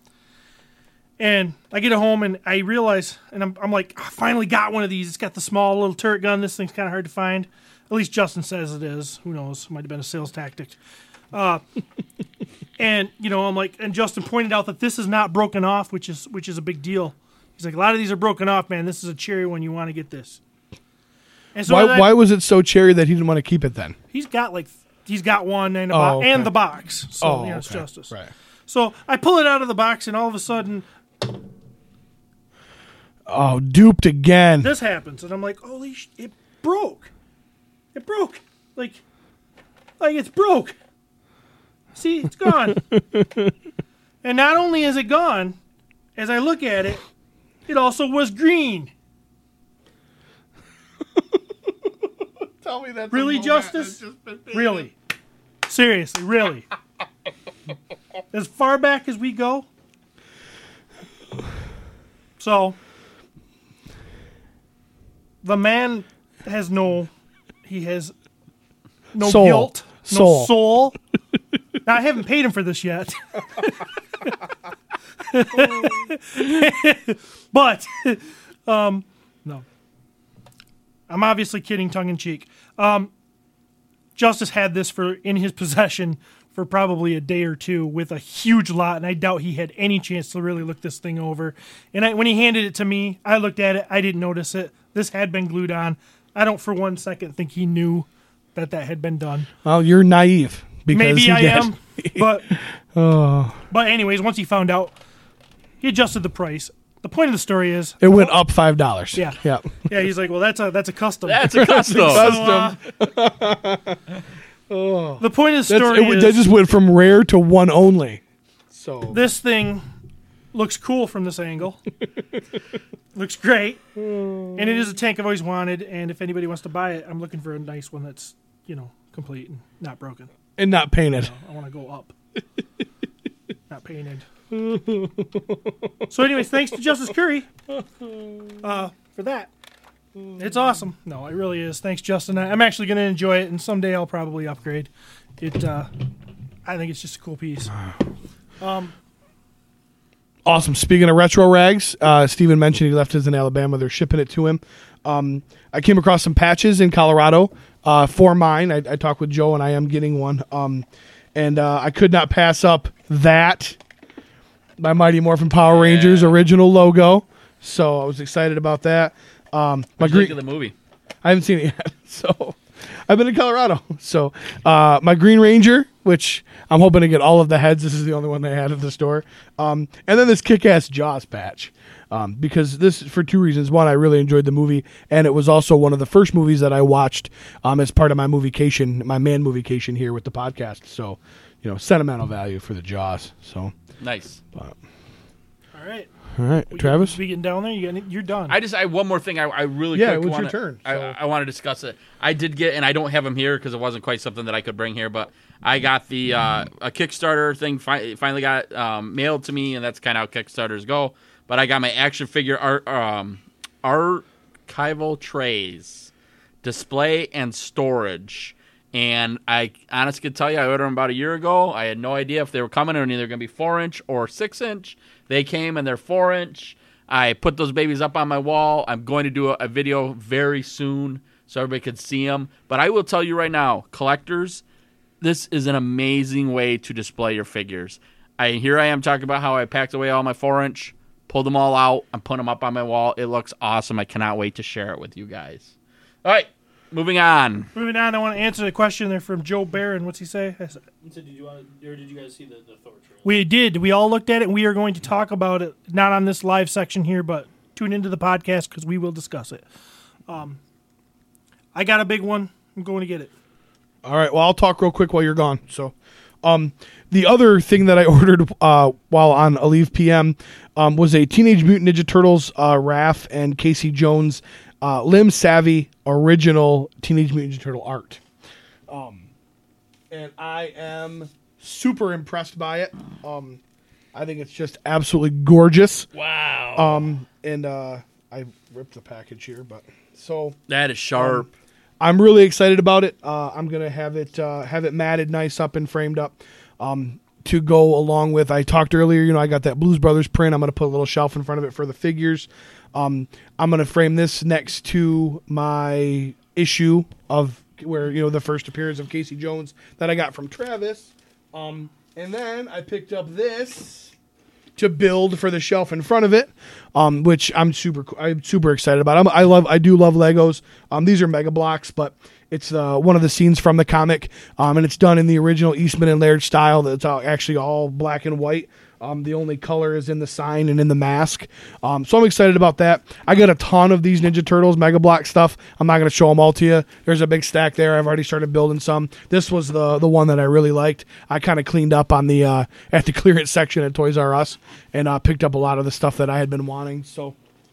and I get it home, and I realize, and I'm, I'm like, I finally got one of these. It's got the small little turret gun. This thing's kind of hard to find. At least Justin says it is. Who knows? Might have been a sales tactic. Uh, and you know, I'm like, and Justin pointed out that this is not broken off, which is which is a big deal. He's like, a lot of these are broken off, man. This is a cherry one. You want to get this. And so why, then I- why was it so cherry that he didn't want to keep it then? he's got like he's got one and a Oh, bo- okay. and the box. So Oh, you know, it's okay. Justice. Right. So I pull it out of the box, and all of a sudden, Oh, duped again. this happens, and I'm like, holy sh- it broke. It broke. Like, like it's broke. See, it's gone. And not only is it gone, as I look at it, it also was green. Tell me that's Really, Justice? Really? Seriously, really? As far back as we go? So, the man has no, he has no Soul. guilt, no Soul. soul. Now, I haven't paid him for this yet. But, um, no. I'm obviously kidding, tongue-in-cheek. Um, Justice had this for in his possession for probably a day or two with a huge lot, and I doubt he had any chance to really look this thing over. And I, when he handed it to me, I looked at it. I didn't notice it. This had been glued on. I don't for one second think he knew that that had been done. Well, you're naive. Because Maybe he I did. am, but Oh, but anyways, once he found out, he adjusted the price. The point of the story is it went up five dollars. Yeah. Yeah. yeah, he's like, well, that's a that's a custom. That's a custom. So, uh, the point of the That's, story it, is that just went from rare to one only. So this thing looks cool from this angle. Looks great, and it is a tank I've always wanted. And if anybody wants to buy it, I'm looking for a nice one that's you know complete and not broken. and not painted. I want to go up, not painted. So, anyways, thanks to Justice Curry uh, for that. It's awesome. No, it really is. Thanks, Justin. I, I'm actually going to enjoy it, and someday I'll probably upgrade. It. Uh, I think it's just a cool piece. Um, Awesome. Speaking of retro rags, uh, Steven mentioned he left his in Alabama. They're shipping it to him. Um, I came across some patches in Colorado uh, for mine. I, I talked with Joe, and I am getting one. Um, and uh, I could not pass up that, my Mighty Morphin Power Rangers Yeah. original logo. So I was excited about that. Um, my What do you think green, of the movie? I haven't seen it yet. So I've been in Colorado. So uh, my Green Ranger, which I'm hoping to get all of the heads. This is the only one they had at the store. Um, and then this kick-ass Jaws patch. Um, because this, for two reasons. One, I really enjoyed the movie, and it was also one of the first movies that I watched um, as part of my moviecation, my man moviecation here with the podcast. So, you know, sentimental value for the Jaws. So, Nice. but, all right. all right, We Travis. We getting down there? You got, you're done. I just I one more thing I, I really Yeah, quick it was your wanna, turn, I, so- I want to discuss it. I did get, and I don't have them here because it wasn't quite something that I could bring here, but I got the uh, a Kickstarter thing fi- finally got um, mailed to me, and that's kind of how Kickstarters go. But I got my action figure art um, archival trays, display and storage. And I honestly could tell you, I ordered them about a year ago. I had no idea if they were coming or either going to be four inch or six inch. They came and they're four inch. I put those babies up on my wall. I'm going to do a, a video very soon so everybody could see them. But I will tell you right now, collectors, this is an amazing way to display your figures. I here I am talking about how I packed away all my four inch, pulled them all out, I'm putting them up on my wall. It looks awesome. I cannot wait to share it with you guys. All right, moving on. Moving on, I want to answer the question there from Joe Barron. What's he say? I said, He said, did you want to, or did you guys see the, the Thor trailer? we did. We all looked at it, and we are going to talk about it, not on this live section here, but tune into the podcast because we will discuss it. Um, I got a big one. I'm going to get it. All right. Well, I'll talk real quick while you're gone. So, um, the other thing that I ordered uh, while on Aleve P M um, was a Teenage Mutant Ninja Turtles uh, Raph and Casey Jones uh, Limb Savvy original Teenage Mutant Ninja Turtle art. Um, and I am super impressed by it. Um, I think it's just absolutely gorgeous. Wow. Um, and uh, I ripped the package here, but so. That is sharp. I'm really excited about it. Uh, I'm gonna have it uh, have it matted nice up and framed up um, to go along with. I talked earlier. You know, I got that Blues Brothers print. I'm gonna put a little shelf in front of it for the figures. Um, I'm gonna frame this next to my issue of where you know the first appearance of Casey Jones that I got from Travis. Um, and then I picked up this to build for the shelf in front of it, um, which I'm super I'm super excited about. I'm, I love I do love Legos. Um, these are Mega Blocks, but it's uh, one of the scenes from the comic, um, and it's done in the original Eastman and Laird style. That's all, actually all black and white. Um, the only color is in the sign and in the mask. Um, so I'm excited about that. I got a ton of these Ninja Turtles Mega Block stuff. I'm not going to show them all to you. There's a big stack there. I've already started building some. This was the the one that I really liked. I kind of cleaned up on the uh, at the clearance section at Toys R Us and uh, picked up a lot of the stuff that I had been wanting. So,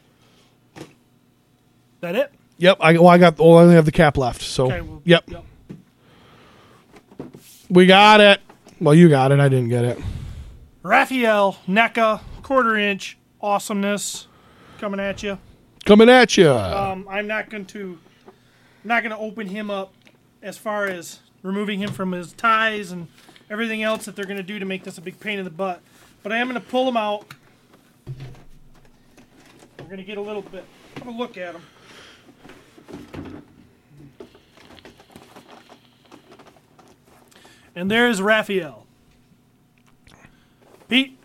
That it? yep. I well, I got. Well, I only have the cap left. So, Okay, well, yep. yep. We got it. Well, you got it. I didn't get it. Raphael, NECA, quarter inch, awesomeness coming at you. Coming at you. Um, I'm not going to not going to open him up as far as removing him from his ties and everything else that they're going to do to make this a big pain in the butt. But I am going to pull him out. We're going to get a little bit of a look at him. And there's Raphael. Pete.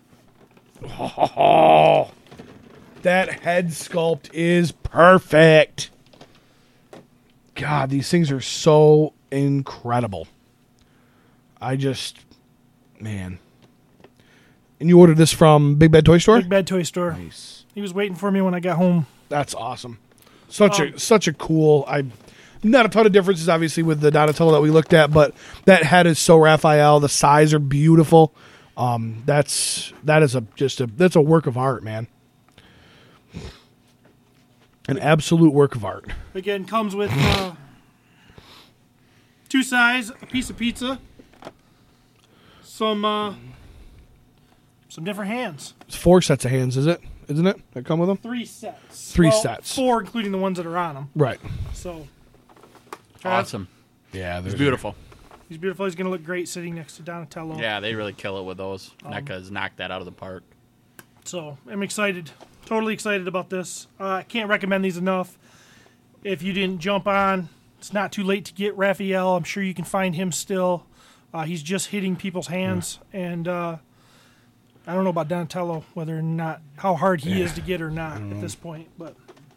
Oh, that head sculpt is perfect. God, these things are so incredible. I just, man. And you ordered this from Big Bad Toy Store? Big Bad Toy Store. Nice. He was waiting for me when I got home. That's awesome. Such Um, a such a cool. I not a ton of differences obviously with the Donatello that we looked at, but that head is so Raphael. The size are beautiful. Um, that's that is a just a that's a work of art, man. An absolute work of art. Again, comes with uh, two sides, a piece of pizza, some uh, some different hands. It's four sets of hands, is it? Isn't it? That come with them? Three sets. Three Well, sets. Four, including the ones that are on them. Right. So, Awesome. Yeah, It's beautiful. he's beautiful. He's going to look great sitting next to Donatello. Yeah, they really kill it with those. Um, NECA has knocked that out of the park. So I'm excited, totally excited about this. Uh, I can't recommend these enough. If you didn't jump on, it's not too late to get Raphael. I'm sure you can find him still. Uh, he's just hitting people's hands, and uh, I don't know about Donatello, whether or not how hard he is to get or not at this point. But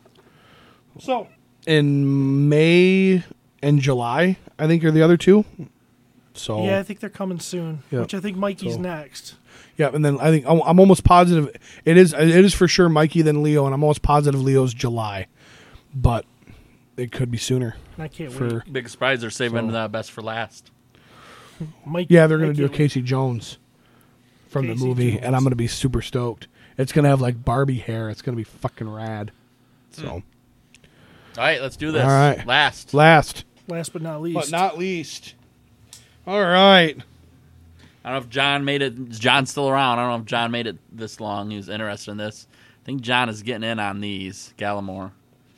so In May and July, I think are the other two. So yeah, I think they're coming soon. Yeah. Which I think Mikey's So- next. yeah, and then I think I'm I'm almost positive it is it is for sure Mikey then Leo, and I'm almost positive Leo's July, but it could be sooner. And I can't For wait. Big surprise, they're saving So- the best for last. Mike, yeah, they're I gonna do a can't wait. Casey Jones from Casey the movie, Jones. and I'm gonna be super stoked. It's gonna have like Barbie hair. It's gonna be fucking rad. So All right, let's do this. All right. Last. last Last but not least. but not least, all right. I don't know if John made it. Is John still around? I don't know if John made it this long. He was interested in this. I think John is getting in on these. Gallimore.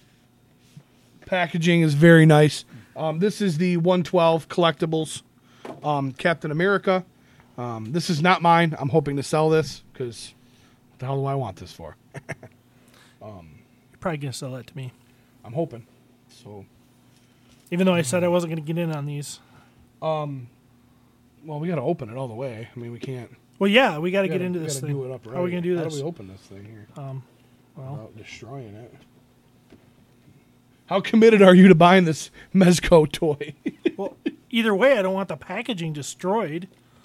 Packaging is very nice. Um, this is the one twelve collectibles um, Captain America. Um, this is not mine. I'm hoping to sell this because what the hell do I want this for? You're probably going to sell that to me. I'm hoping. So, Even though I said I wasn't going to get in on these. well, we got to open it all the way. I mean, we can't. Well, yeah, we got to we get gotta- into we this gotta thing. Do it up right. How are we going to do How this? do we open this thing here Um, well, without destroying it? How committed are you to buying this Mezco toy? well, either way, I don't want the packaging destroyed. Oh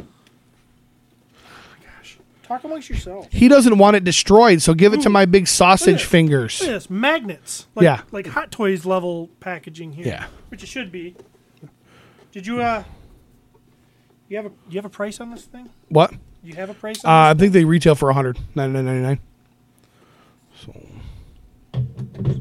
my gosh. Talk amongst yourselves. He doesn't want it destroyed, so give it to Ooh. my big sausage Look at fingers. Look at this. Magnets. Like, Yeah. Like Hot Toys level packaging here. Yeah. Which it should be. Did you, uh... You have a you have a price on this thing? What? You have a price Uh, on I this think they retail for one hundred ninety-nine ninety-nine. So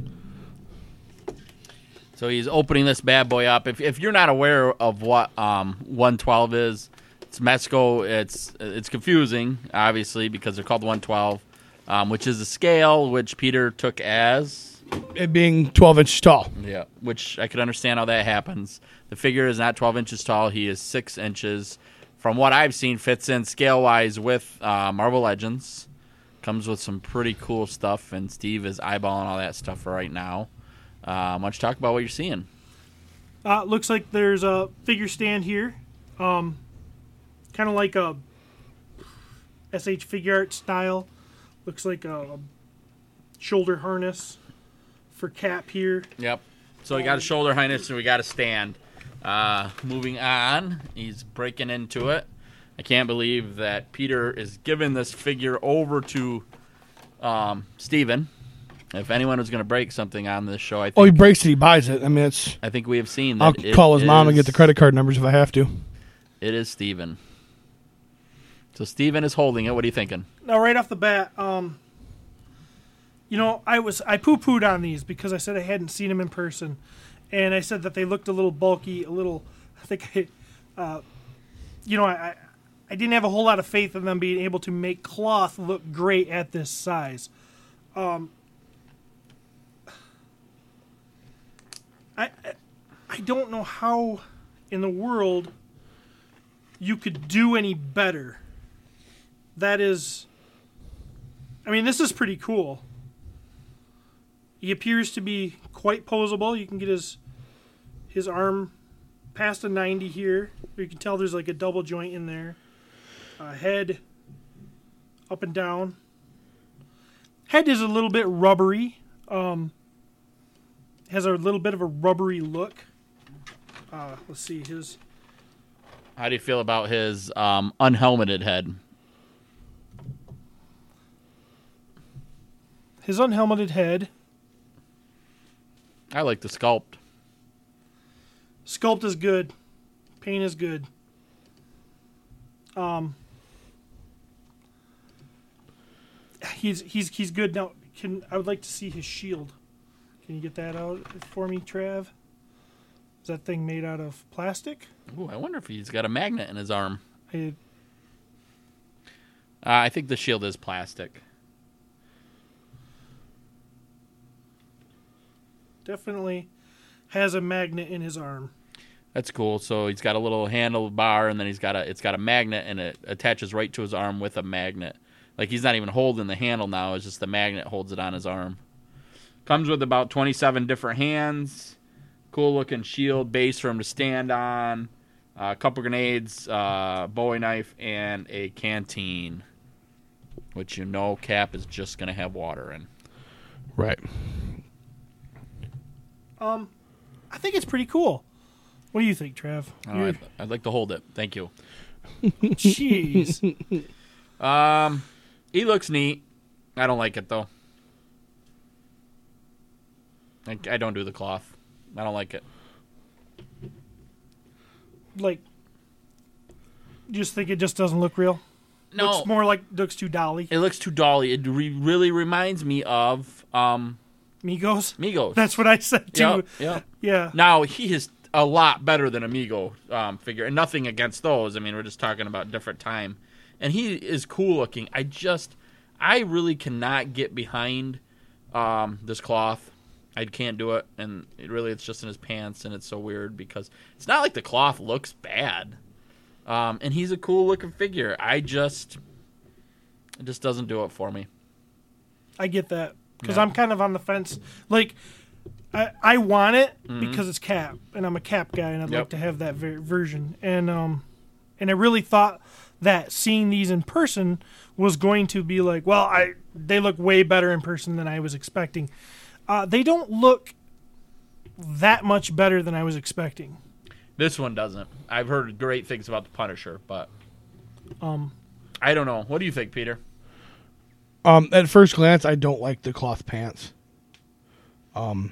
So he's opening this bad boy up. If if you're not aware of what um, one twelve is, it's Mezco. It's it's confusing, obviously, because they're called one twelve, um, which is a scale which Peter took as. it being twelve inches tall. Yeah, which I could understand how that happens. The figure is not twelve inches tall. He is six inches. From what I've seen, fits in scale-wise with uh, Marvel Legends. Comes with some pretty cool stuff, and Steve is eyeballing all that stuff for right now. Uh, why don't you talk about what you're seeing? Uh, looks like there's a figure stand here. Um, kind of like a S H Figure Art style. Looks like a shoulder harness for Cap here. Yep. So we got a shoulder harness and we got a stand. Uh, moving on, he's breaking into it. I can't believe that Peter is giving this figure over to um, Steven. If anyone was going to break something on this show, I think. Oh, he breaks it, he buys it. I mean, it's. I think we have seen that. I'll it call his mom is, and get the credit card numbers if I have to. It is Steven. So Steven is holding it. What are you thinking? Now, right off the bat, um, you know, I was I poo-pooed on these because I said I hadn't seen them in person, and I said that they looked a little bulky, a little. I think, I, uh, you know, I I didn't have a whole lot of faith in them being able to make cloth look great at this size. Um, I I don't know how in the world you could do any better. That is, I mean, this is pretty cool. He appears to be quite posable. You can get his his arm past a ninety here. You can tell there's like a double joint in there. Uh, head up and down. Head is a little bit rubbery. Um, has a little bit of a rubbery look. Uh, let's see his. How do you feel about his um, unhelmeted head? His unhelmeted head. I like the sculpt. Sculpt is good. Paint is good. Um, he's he's he's good now. Can I would like to see his shield. Can you get that out for me, Trav? Is that thing made out of plastic? Ooh, I wonder if he's got a magnet in his arm. I, Uh, I think the shield is plastic. definitely has a magnet in his arm. That's cool. So he's got a little handle bar, and then he's got a it's got a magnet, and it attaches right to his arm with a magnet. Like he's not even holding the handle now; it's just the magnet holds it on his arm. Comes with about twenty-seven different hands. Cool looking shield base for him to stand on. Uh, a couple grenades, uh, Bowie knife, and a canteen, which you know Cap is just gonna have water in. Right. Um, I think it's pretty cool. What do you think, Trav? All right, I'd like to hold it. Thank you. Jeez. Um, he looks neat. I don't like it though. I, I don't do the cloth. I don't like it. Like, you just think it just doesn't look real? No, Looks more like, looks too dolly. it looks too dolly. It re- really reminds me of um Migos? Migos. That's what I said too. Yep, yep. Yeah. Now he is a lot better than Amigo um, figure, and nothing against those. I mean, we're just talking about different time, and he is cool looking. I just, I really cannot get behind um, this cloth. I can't do it, and it really, it's just in his pants, and it's so weird because it's not like the cloth looks bad, um, and he's a cool looking figure. I just, it just doesn't do it for me. I get that. Because Yeah. I'm kind of on the fence. Like, I, I want it Mhm. because it's Cap, and I'm a Cap guy, and I'd Yep. like to have that ver- version. And um, and I really thought that seeing these in person was going to be like, well, I they look way better in person than I was expecting. Uh, they don't look that much better than I was expecting. This one doesn't. I've heard great things about the Punisher, but Um, I don't know. What do you think, Peter? Um, at first glance, I don't like the cloth pants. Um,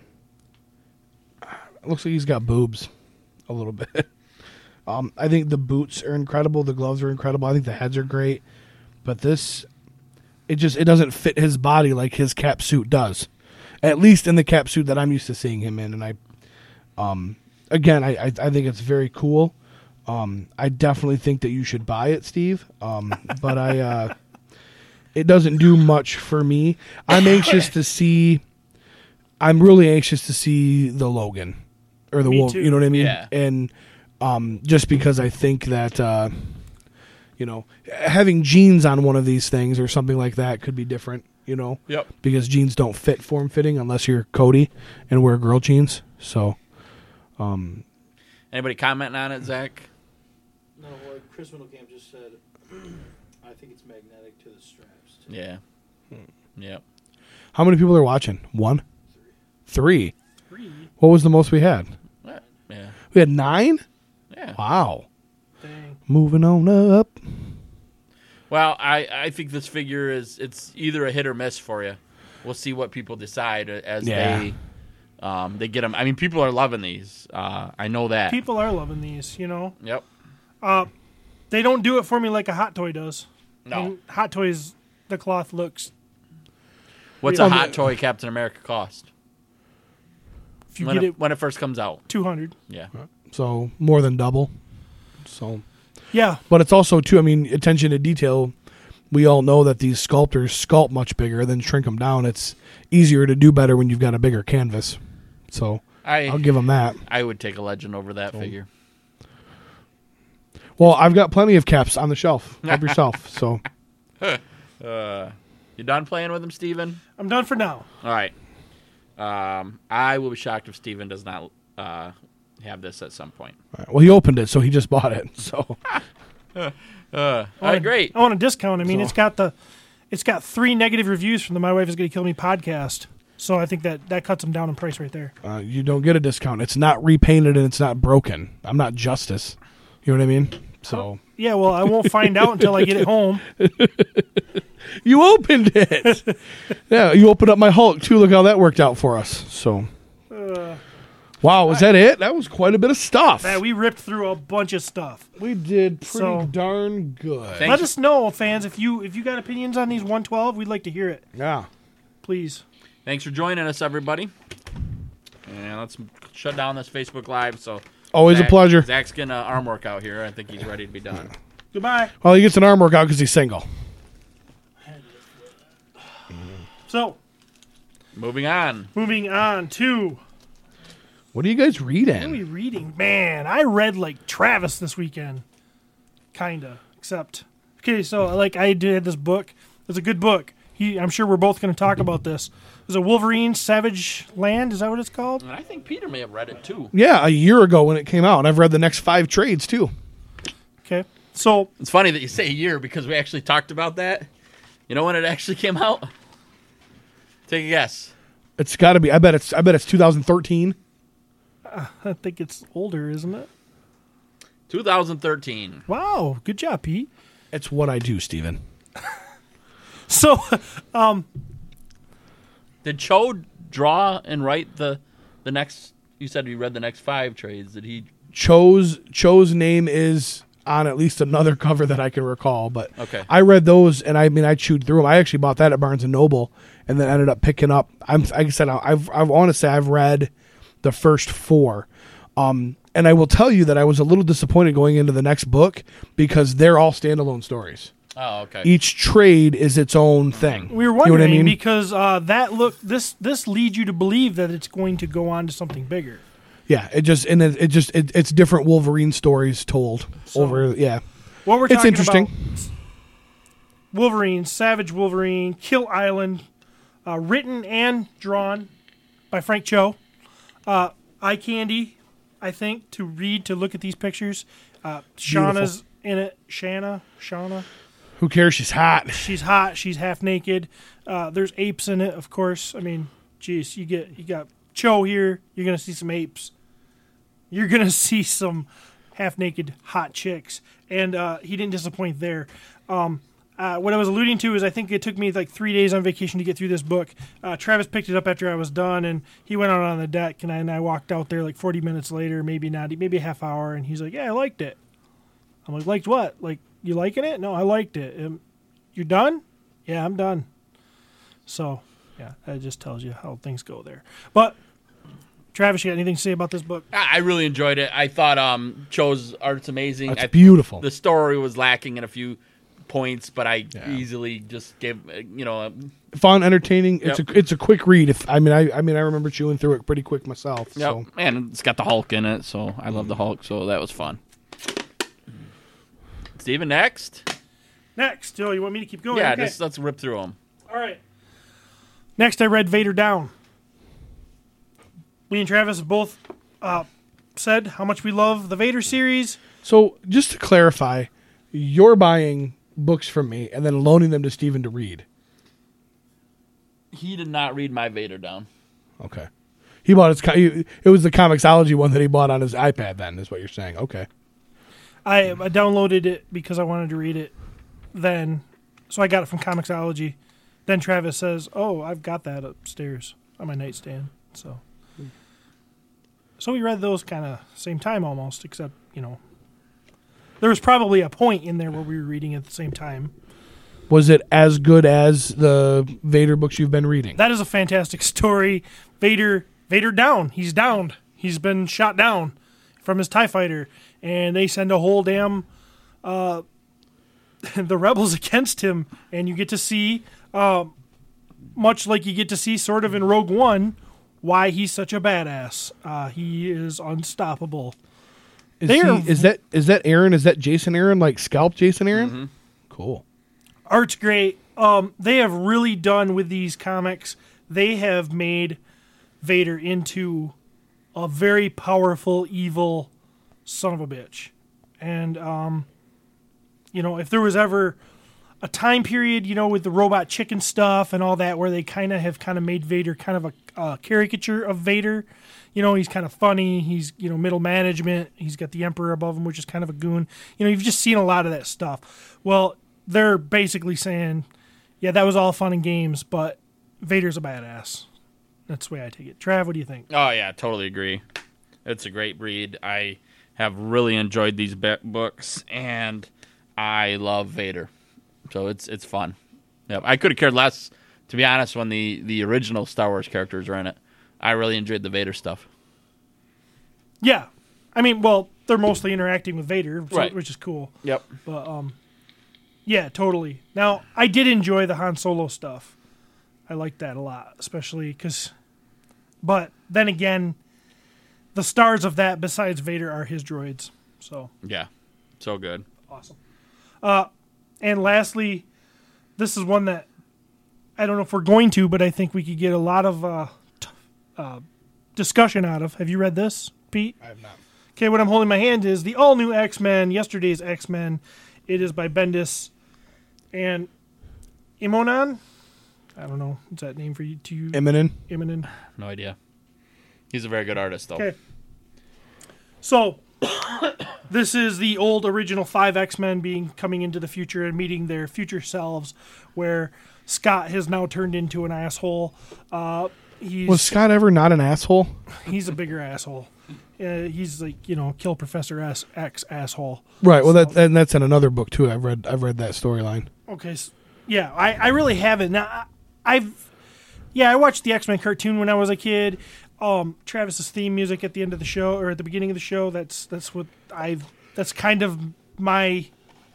it looks like he's got boobs, a little bit. Um, I think the boots are incredible. The gloves are incredible. I think the heads are great, but this, it just it doesn't fit his body like his Cap suit does. At least in the Cap suit that I'm used to seeing him in, and I, um, again, I I, I think it's very cool. Um, I definitely think that you should buy it, Steve. Um, but I. Uh, It doesn't do much for me. I'm anxious to see. I'm really anxious to see the Logan or the Me Wolf. too. You know what I mean? Yeah. And um, just because I think that uh, you know having jeans on one of these things or something like that could be different. You know. Yep. Because jeans don't fit form fitting unless you're Cody and wear girl jeans. So. Um, Anybody commenting on it, Zach? No, what Chris Middlecamp just said, I think it's magnetic to the straps. Too. Yeah. Yep. how many people are watching? One. Three. three. What was the most we had? Yeah. We had nine. Yeah. Wow. Dang. Moving on up. Well, I, I think this figure is it's either a hit or miss for you. We'll see what people decide as Yeah. they um, they get them. I mean, people are loving these. Uh, I know that. People are loving these, you know. Yep. Uh, they don't do it for me like a Hot Toy does. No. And Hot Toys, the cloth looks. What's Well, a Hot the- Toy Captain America cost? If you When get it, it, when it first comes out. two hundred. Yeah. So more than double. So, Yeah, but it's also too. I mean, attention to detail. We all know that these sculptors sculpt much bigger than shrink them down. It's easier to do better when you've got a bigger canvas. So I, I'll give them that. I would take a Legend over that figure. Well, I've got plenty of caps on the shelf. Help yourself. So Uh, you done playing with him, Steven? I'm done for now. All right. Um, I will be shocked if Steven does not uh, have this at some point. all right. Well, he opened it, so he just bought it. So Uh, I all want right, great. I want a discount. I mean, So- it's got the, it's got three negative reviews from the My Wife Is Gonna Kill Me podcast. So I think that that cuts them down in price right there. uh, you don't get a discount. It's not repainted and it's not broken. I'm not Justice. You know what I mean? So Yeah, well, I won't find out until I get it home. you opened it. Yeah, you opened up my Hulk too. Look how that worked out for us. So. Wow, was that it? That was quite a bit of stuff. Man, we ripped through a bunch of stuff. We did pretty So- darn good. Thank Let you. us know, fans, if you if you got opinions on these one twelve, we'd like to hear it. Yeah. Please. Thanks for joining us, everybody. And let's shut down this Facebook Live. So Always a Zach- pleasure. Zach's getting an arm workout here. I think he's ready to be done. Goodbye. Well, he gets an arm workout because he's single. So, Moving on. moving on to What are you guys what are reading? we reading? Man, I read like Travis this weekend. Kinda. Except okay, so like I did this book. It's a good book. He I'm sure we're both gonna talk about this. Is it Wolverine Savage Land? Is that what it's called? And I think Peter may have read it too. Yeah, a year ago when it came out, and I've read the next five trades too. Okay. So It's funny that you say a year because we actually talked about that. You know when it actually came out? Take a guess. It's got to be. I bet it's. I bet it's two thousand thirteen. I think it's older, isn't it? twenty thirteen. Wow, good job, Pete. It's what I do, Steven. So Did Cho draw and write the the next? You said you read the next five trades. Did he? Cho's Cho's name is on at least another cover that I can recall. But Okay. I read those, and I mean, I chewed through them. I actually bought that at Barnes and Noble, and then ended up picking up. I'm like I said, I've I want to say I've read the first four, um, and I will tell you that I was a little disappointed going into the next book because they're all standalone stories. Oh, okay. Each trade is its own thing. we were You know wondering what I mean? because uh, that look this this leads you to believe that it's going to go on to something bigger. Yeah, it just and it, it just it, it's different Wolverine stories told So- over. Yeah, What we're it's talking interesting. about, Wolverine, Savage Wolverine, Kill Island, uh, written and drawn by Frank Cho. Uh, eye candy, I think, to read, to look at these pictures. Uh, Shauna's in it. Shanna, Shauna. Who cares? She's hot. She's hot. She's half naked. Uh, there's apes in it, of course. I mean, geez, you get you got Cho here. You're gonna see some apes. You're gonna see some half naked hot chicks, and uh, he didn't disappoint there. Um, uh, what I was alluding to is I think it took me like three days on vacation to get through this book. Uh, Travis picked it up after I was done, and he went out on the deck, and I, and I walked out there like forty minutes later, maybe not, maybe a half hour, and he's like, "Yeah, I liked it." I'm like, "Liked what? Like, you liking it?" "No, I liked it." Um, "You're done?" "Yeah, I'm done." So, yeah, that just tells you how things go there. But, Travis, you got anything to say about this book? I I really enjoyed it. I thought um, Cho's art's amazing. That's I- beautiful. The story was lacking in a few points, but I easily just gave uh, you know. Fun, entertaining. It's Yep. a it's a quick read. If I mean I I mean I remember chewing through it pretty quick myself. Yep. So And it's got the Hulk in it, so I love the Hulk, so that was fun. Steven, next? Next, Joe, you want me to keep going? yeah, Okay. just let's rip through them. All right. Next, I read Vader Down. Me and Travis have both uh, said how much we love the Vader series. so just to clarify, you're buying books from me and then loaning them to Steven to read. He did not read my Vader down. Okay. He bought his. co- he- It was the Comixology one that he bought on his iPad. Then is what you're saying. Okay. I, I downloaded it because I wanted to read it then, so I got it from Comixology. Then Travis says, "Oh, I've got that upstairs on my nightstand." So, so we read those kind of same time almost, except you know, there was probably a point in there where we were reading at the same time. Was it as good as the Vader books you've been reading? That is a fantastic story. Vader, Vader down. He's downed. He's been shot down from his TIE fighter, and they send a whole damn uh, the rebels against him, and you get to see, uh, much like you get to see sort of in Rogue One, why he's such a badass. Uh, he is unstoppable. Is, They he, are- is that is that Aaron? Is that Jason Aaron? Like scalp Jason Aaron? Mm-hmm. Cool. Art's great. Um, they have really done with these comics. They have made Vader into a very powerful, evil son of a bitch. And, um, you know, if there was ever a time period, you know, with the robot chicken stuff and all that, where they kind of have kind of made Vader kind of a uh, caricature of Vader. You know, he's kind of funny. He's, you know, middle management. He's got the Emperor above him, which is kind of a goon. You know, you've just seen a lot of that stuff. Well, they're basically saying, yeah, that was all fun and games, but Vader's a badass. That's the way I take it. Trav, what do you think? Oh, yeah, totally agree. It's a great read. I have really enjoyed these be- books, and I love Vader. So it's it's fun. Yep. I could have cared less, to be honest, when the, the original Star Wars characters were in it. I really enjoyed the Vader stuff. Yeah. I mean, well, they're mostly interacting with Vader, so- Right. which is cool. Yep. But, um, yeah, totally. Now, I did enjoy the Han Solo stuff. I liked that a lot, especially because... But then again, the stars of that, besides Vader, are his droids. So, Yeah. So good. awesome. Uh, and lastly, this is one that I don't know if we're going to, but I think we could get a lot of uh, t- uh, discussion out of. Have you read this, Pete? I have not. Okay, what I'm holding in my hand is the all-new X-Men, yesterday's X-Men. It is by Bendis and Imonan. I don't know. What's that name for you? To you? Eminem. Imonen. No idea. He's a very good artist, though. Okay. So, this is the old original five X-Men being coming into the future and meeting their future selves, where Scott has now turned into an asshole. Uh, he's Was Scott ever not an asshole? he's a bigger asshole. Uh, he's like, you know, kill Professor S- X asshole. Right. Well, So- that and that's in another book too. I've read. I've read that storyline. Okay, s yeah, I, I really haven't. Now, I- I've, yeah, I watched the X-Men cartoon when I was a kid. Um, Travis's theme music at the end of the show, or at the beginning of the show, that's that's what I've, that's kind of my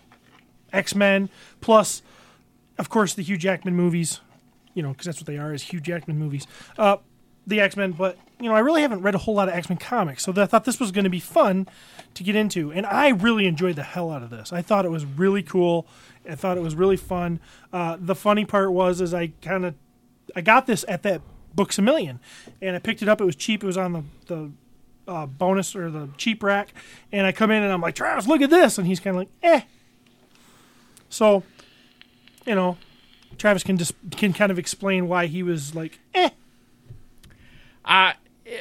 X-Men. Plus, of course, the Hugh Jackman movies, you know, because that's what they are, is Hugh Jackman movies. Uh, the X-Men, but, you know, I really haven't read a whole lot of X-Men comics, so I thought this was going to be fun to get into. And I really enjoyed the hell out of this. I thought it was really cool. I thought it was really fun. Uh, the funny part was, is I kind of, I got this at that Books A Million, and I picked it up. It was cheap. It was on the, the uh, bonus or the cheap rack, and I come in and I'm like, Travis, look at this, and he's kind of like, eh. So, you know, Travis can just can kind of explain why he was like, eh. Uh,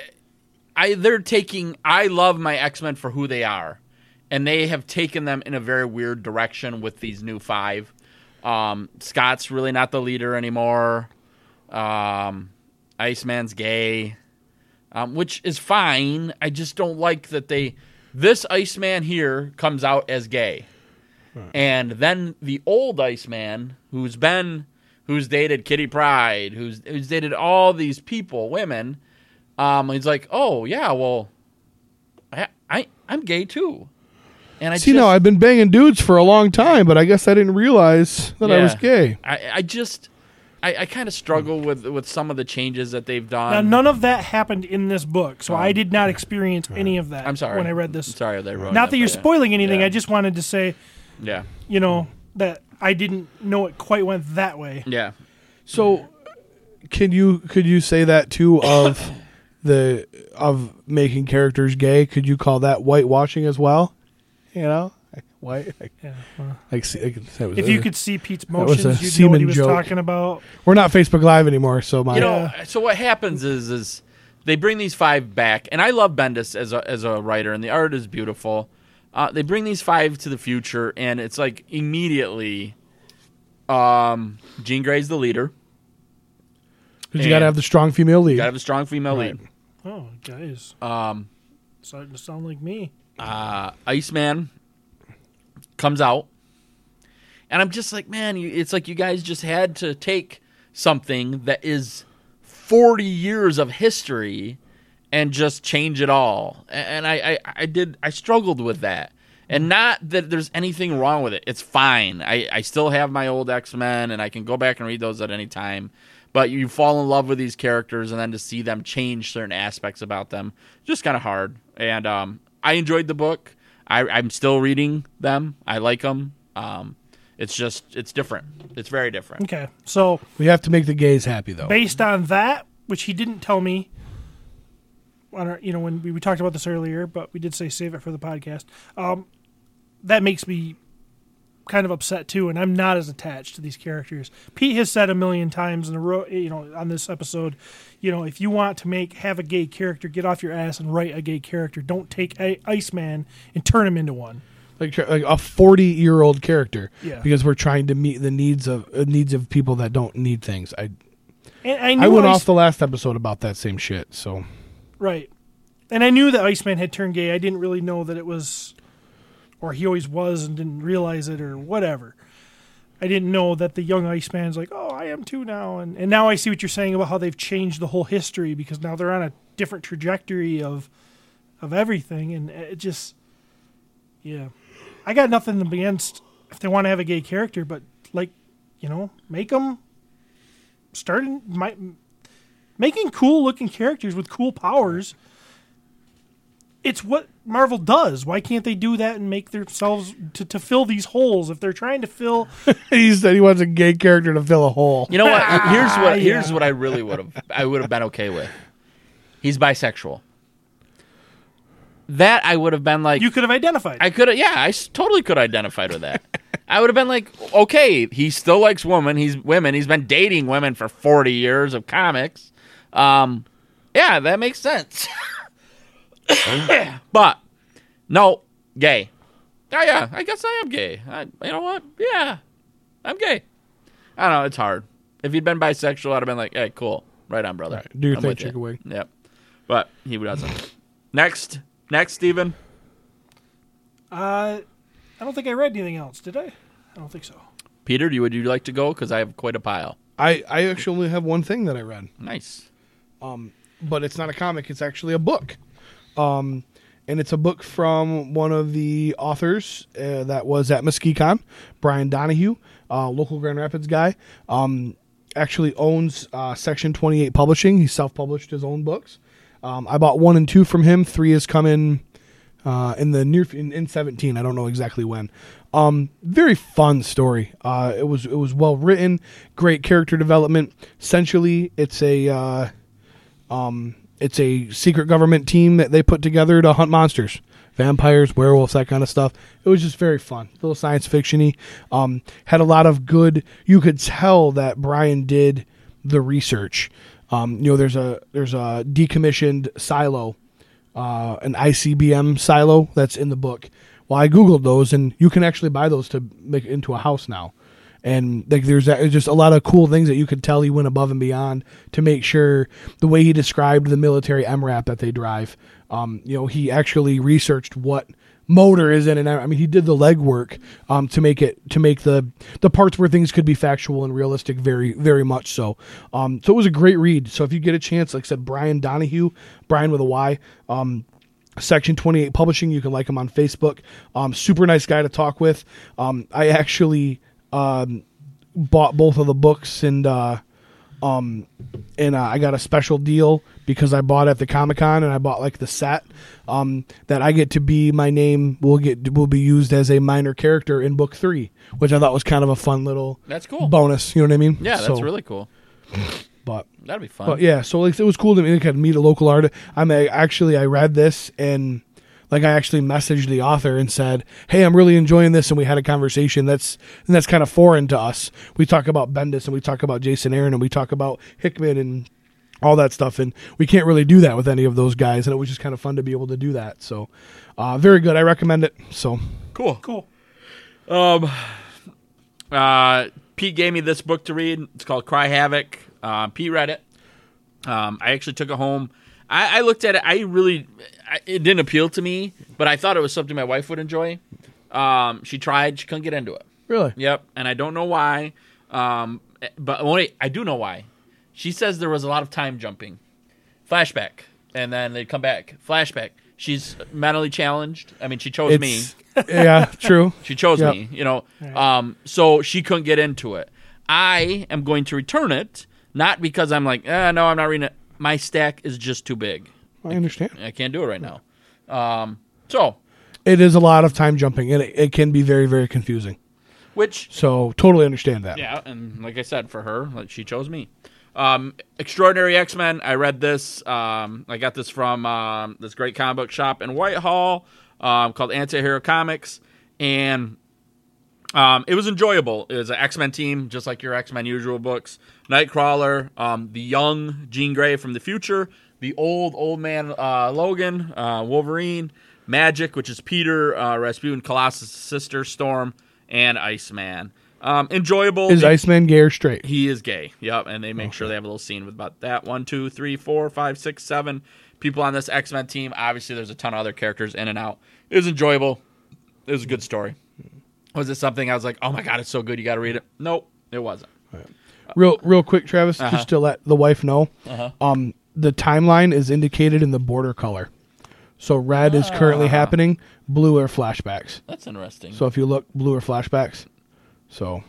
I they're taking. I love my X-Men for who they are, and they have taken them in a very weird direction with these new five. Um, Scott's really not the leader anymore. Um, Iceman's gay, um, which is fine. I just don't like that they. This Iceman here comes out as gay, and then the old Iceman, who's been, who's dated Kitty Pryde, who's who's dated all these people, women. Um, he's like, oh yeah, well, I, I I'm gay too, and I See, just, no, I've been banging dudes for a long time, but I guess I didn't realize that I was Yeah. gay. I, I just I, I kind of struggle with with some of the changes that they've done. Now, none of that happened in this book, so I did not experience any of that I'm sorry when I read this. I'm sorry they wrote. Not that you're but yeah. spoiling anything. Yeah. I just wanted to say, Yeah, you know, that I didn't know it quite went that way. yeah. So, can you could you say that too of the of making characters gay? Could you call that whitewashing as well? You know, like white. Like, Yeah, well, like, see, like that was if a- you could see Pete's was motions, a you'd know what semen he was joke. talking about. we're not Facebook Live anymore, so my You know, so what happens is is they bring these five back, and I love Bendis as a as a writer, and the art is beautiful. Uh, they bring these five to the future, and it's like immediately Um, Jean Grey's the leader. Because you got to have the strong female lead. You got to have a strong female Right. lead. Oh, guys. Um, Starting to sound like me. uh, Iceman comes out, and I'm just like, man, you, it's like you guys just had to take something that is forty years of history and just change it all. And I, I, I did, I struggled with that. And not that there's anything wrong with it. It's fine. I, I still have my old X-Men, and I can go back and read those at any time. But you fall in love with these characters, and then to see them change certain aspects about them, just kind of hard. And um, I enjoyed the book. I, I'm still reading them. I like them. Um, it's just, it's different. It's very different. Okay, so We have to make the gays happy, though. based on that, which he didn't tell me, on our, you know, when we, we talked about this earlier, but we did say save it for the podcast. Um, that makes me kind of upset too, and I'm not as attached to these characters. Pete has said a million times in a row, you know, on this episode, you know, if you want to make have a gay character, get off your ass and write a gay character. Don't take a Iceman and turn him into one. Like, like a forty-year-old character. Yeah. Because we're trying to meet the needs of uh, needs of people that don't need things. I And I, knew I went Ice- off the last episode about that same shit. So Right. And I knew that Iceman had turned gay. I didn't really know that it was, or he always was and didn't realize it or whatever. I didn't know that the young Iceman's like, oh, I am too now. And, and now I see what you're saying about how they've changed the whole history because now they're on a different trajectory of of everything. And it just, yeah. I got nothing against if they want to have a gay character, but, like, you know, make them start in, my, making cool-looking characters with cool powers. It's what Marvel does. Why can't they do that and make themselves to, to fill these holes if they're trying to fill? he said he wants a gay character to fill a hole. You know what? Here's what Yeah. here's what I really would have I would have been okay with. He's bisexual. That I would have been like, You could have identified. I could have, yeah, I s- totally could have identified with that. I would have been like, okay, he still likes women. He's women. He's been dating women for forty years of comics. Um, yeah, that makes sense. But no, gay. Oh yeah, I guess I am gay. I, you know what? Yeah, I'm gay. I don't know. It's hard. If he'd been bisexual, I'd have been like, hey, cool, right on, brother. Right, do your I'm thing, with you. chicken wing. Yep. But he doesn't. Next, next, Steven. uh, I don't think I read anything else, did I? I don't think so. Peter, do you, would you like to go? Because I have quite a pile. I, I actually only have one thing that I read. Nice. But it's not a comic. It's actually a book. Um, and it's a book from one of the authors uh, that was at MuskeeCon, Brian Donahue, uh, local Grand Rapids guy. Um, actually owns uh, Section twenty-eight Publishing. He self-published his own books. Um, I bought one and two from him. Three is coming uh, in the near in, in seventeen. I don't know exactly when. Um, very fun story. Uh, it was it was well written, great character development. Essentially, it's a uh, um, it's a secret government team that they put together to hunt monsters, vampires, werewolves, that kind of stuff. It was just very fun, a little science fiction-y. Um, had a lot of good. You could tell that Brian did the research. Um, you know, there's a there's a decommissioned silo, uh, an I C B M silo that's in the book. Well, I googled those, and you can actually buy those to make it into a house now. And like, there's just a lot of cool things that you could tell he went above and beyond to make sure the way he described the military M RAP that they drive. Um, you know, he actually researched what motor is in, and I mean, he did the legwork um, to make it to make the the parts where things could be factual and realistic, very very much so. Um, so it was a great read. So if you get a chance, like I said, Brian Donahue, Brian with a Y. Um, Section twenty-eight Publishing. You can like him on Facebook. Um, super nice guy to talk with. Um, I actually um, bought both of the books, and uh, um, and uh, I got a special deal because I bought at the Comic-Con, and I bought like the set um, that I get to be. My name will get will be used as a minor character in book three, which I thought was kind of a fun little That's cool. bonus. You know what I mean? Yeah, that's So, really cool. But That'd be fun. But yeah, so like it was cool to me to meet a local artist. I'm a, actually I read this, and like I actually messaged the author and said, "Hey, I'm really enjoying this," and we had a conversation. That's and that's kind of foreign to us. We talk about Bendis and we talk about Jason Aaron and we talk about Hickman and all that stuff, and we can't really do that with any of those guys. And it was just kind of fun to be able to do that. So, uh, very good. I recommend it. So Cool. Cool. Um, uh, Pete gave me this book to read. It's called Cry Havoc. Uh, Pete read it. Um, I actually took it home. I, I looked at it. I really, I, it didn't appeal to me, but I thought it was something my wife would enjoy. Um, she tried. She couldn't get into it. Really? Yep. And I don't know why. Um, but wait, I do know why. She says there was a lot of time jumping. Flashback. And then they'd come back. Flashback. She's mentally challenged. I mean, she chose It's, me. Yeah, true. She chose Yep. me, you know. Um, so she couldn't get into it. I am going to return it, not because I'm like, eh, no, I'm not reading it. My stack is just too big. I understand. I can't do it right now. Um, so, It is a lot of time jumping, and it, it can be very, very confusing. which, So totally understand that. yeah, and like I said, for her, like, she chose me. Um, Extraordinary X-Men, I read this. Um, I got this from um, this great comic book shop in Whitehall um, called Anti-Hero Comics, and um, it was enjoyable. It was an X-Men team, just like your X-Men usual books. Nightcrawler, um, the young Jean Grey from the future, the old, old man uh, Logan, uh, Wolverine, Magic, which is Peter, uh, Rasputin, Colossus' sister, Storm, and Iceman. Um, enjoyable. Is Iceman gay or straight? He is gay. Yep, and they make sure they have a little scene with about that. One, two, three, four, five, six, seven people on this X-Men team. Obviously, there's a ton of other characters in and out. It was enjoyable. It was a good story. Was it something I was like, oh my god, it's so good, you got to read it? Nope, it wasn't. Real, real quick, Travis, Uh-huh. just to let the wife know. Uh-huh. Um, the timeline is indicated in the border color. So red is currently Ah. happening. Blue are flashbacks. That's interesting. So if you look, blue are flashbacks. So,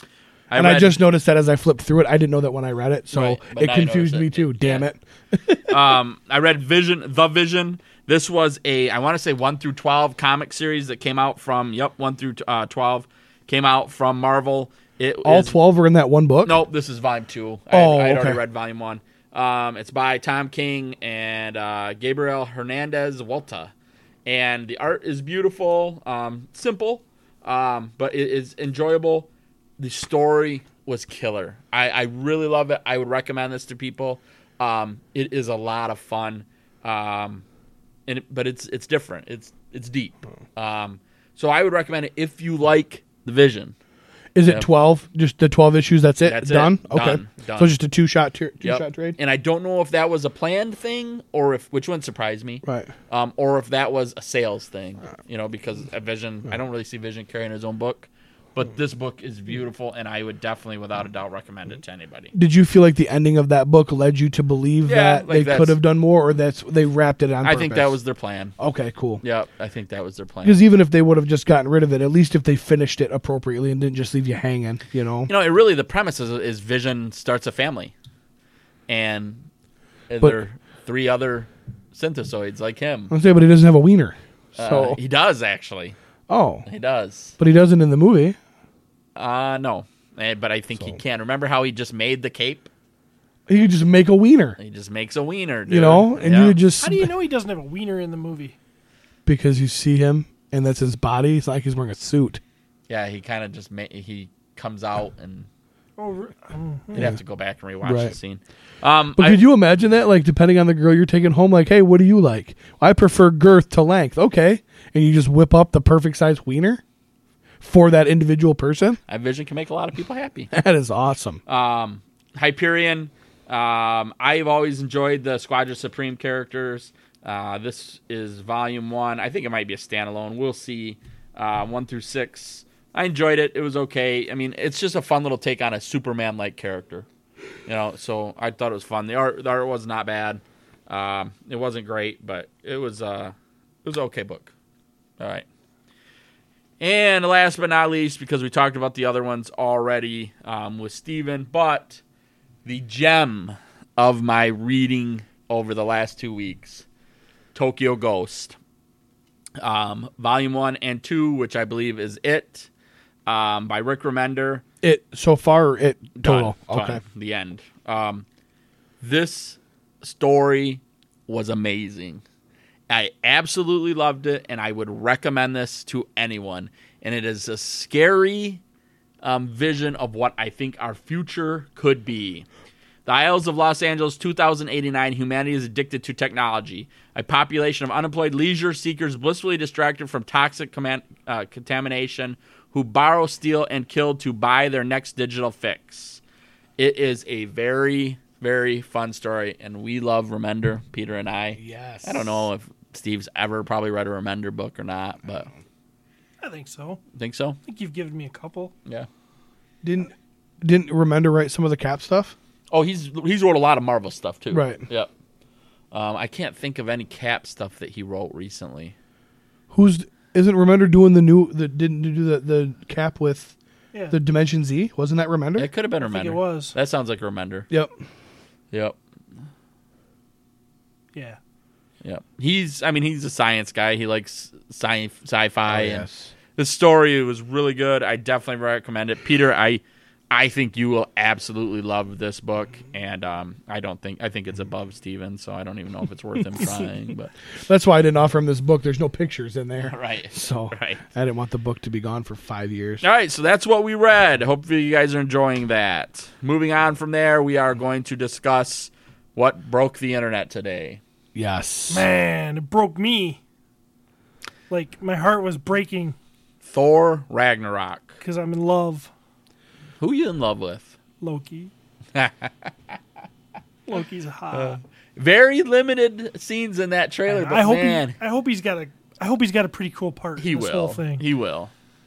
I and I read- just noticed that as I flipped through it. I didn't know that when I read it, so Right, but it now you confused notice me it. too. Damn Yeah. it! um, I read Vision, The Vision. This was a, I want to say one through twelve comic series that came out from, yep, one through uh, twelve came out from Marvel. It All is- twelve were in that one book. Nope, this is volume two. Oh, I, I had okay. already read volume one. Um, it's by Tom King and uh, Gabriel Hernandez Walta. And the art is beautiful, um, simple, um, but it is enjoyable. The story was killer. I, I really love it. I would recommend this to people. Um, it is a lot of fun, um, and it, but it's it's different. It's it's deep. Um, so I would recommend it if you like the Vision. Is it Yep. twelve? Just the twelve issues? That's it. That's it. done. Done. Okay. Done. So just a two shot two Yep. shot trade. And I don't know if that was a planned thing or if which one surprised me. Right. Um, or if that was a sales thing. You know, because a Vision, I don't really see Vision carrying his own book. But this book is beautiful, and I would definitely, without a doubt, recommend it to anybody. Did you feel like the ending of that book led you to believe Yeah, that like they that's- could have done more, or that's they wrapped it on? I think purpose? that was their plan. Okay, cool. Yeah, I think that was their plan. Because even if they would have just gotten rid of it, at least if they finished it appropriately and didn't just leave you hanging, you know. You know, it really, the premise is, is Vision starts a family. And But- there are three other synthesoids like him. I say, but he doesn't have a wiener. So Uh, he does, actually. oh, He does. but he doesn't in the movie. Uh, no. Eh, But I think he So- can. Remember how he just made the cape? He could just make a wiener, He just makes a wiener, dude. you know, and Yeah. you would just How do you know he doesn't have a wiener in the movie? because you see him and that's his body. It's like he's wearing a suit. Yeah, he kind of just ma- he comes out, and Oh, re- um, you'd have to go back and rewatch Right. the scene. Um, But I- could you imagine that? Like, depending on the girl you're taking home, like, hey, what do you like? I prefer girth to length. Okay, and you just whip up the perfect size wiener for that individual person. I Vision can make a lot of people happy. That is awesome. Um, Hyperion. Um, I've always enjoyed the Squadron Supreme characters. Uh, this is volume one. I think it might be a standalone. We'll see. Uh, one through six. I enjoyed it. It was okay. I mean, it's just a fun little take on a Superman-like character. You know, so I thought it was fun. The art, the art was not bad. Um, it wasn't great, but it was uh, it was an okay book. All right. And last but not least, because we talked about the other ones already um, with Steven, but the gem of my reading over the last two weeks, Tokyo Ghost. Um, volume one and two, which I believe is it, um, by Rick Remender. It so far it Done. total okay. Done. The end. Um, this story was amazing. I absolutely loved it, and I would recommend this to anyone. And it is a scary um, vision of what I think our future could be. The Isles of Los Angeles, two thousand eighty-nine, humanity is addicted to technology. A population of unemployed leisure seekers blissfully distracted from toxic command, uh, contamination who borrow, steal, and kill to buy their next digital fix. It is a very, very fun story, and we love Remender, Peter and I. Yes. I don't know if Steve's ever probably read a Remender book or not, but I think so. think so? I think you've given me a couple. Yeah. Didn't didn't Remender write some of the Cap stuff? Oh, he's he's wrote a lot of Marvel stuff too. Right. Yep. Um, I can't think of any Cap stuff that he wrote recently. Who's isn't Remender doing the new the didn't do the the Cap with Yeah. the Dimension Z? Wasn't that Remender? It could have been I think Remender. it was. That sounds like Remender. Yep. Yep. Yeah. Yep. He's I mean he's a science guy. He likes sci sci-fi Oh, and yes. the story was really good. I definitely recommend it. Peter, I I think you will absolutely love this book, and um, I don't think I think it's above Steven, so I don't even know if it's worth him trying. But That's why I didn't offer him this book. There's no pictures in there. right, So right. I didn't want the book to be gone for five years. All right, so that's what we read. Hopefully you guys are enjoying that. Moving on from there, we are going to discuss what broke the internet today. Yes. Man, it broke me. Like, my heart was breaking Thor Ragnarok. because I'm in love. Who are you in love with? Loki. Loki's hot. Uh, Very limited scenes in that trailer, but I hope man, he, I hope he's got a I hope he's got a pretty cool part. he in this will. Whole thing. He will.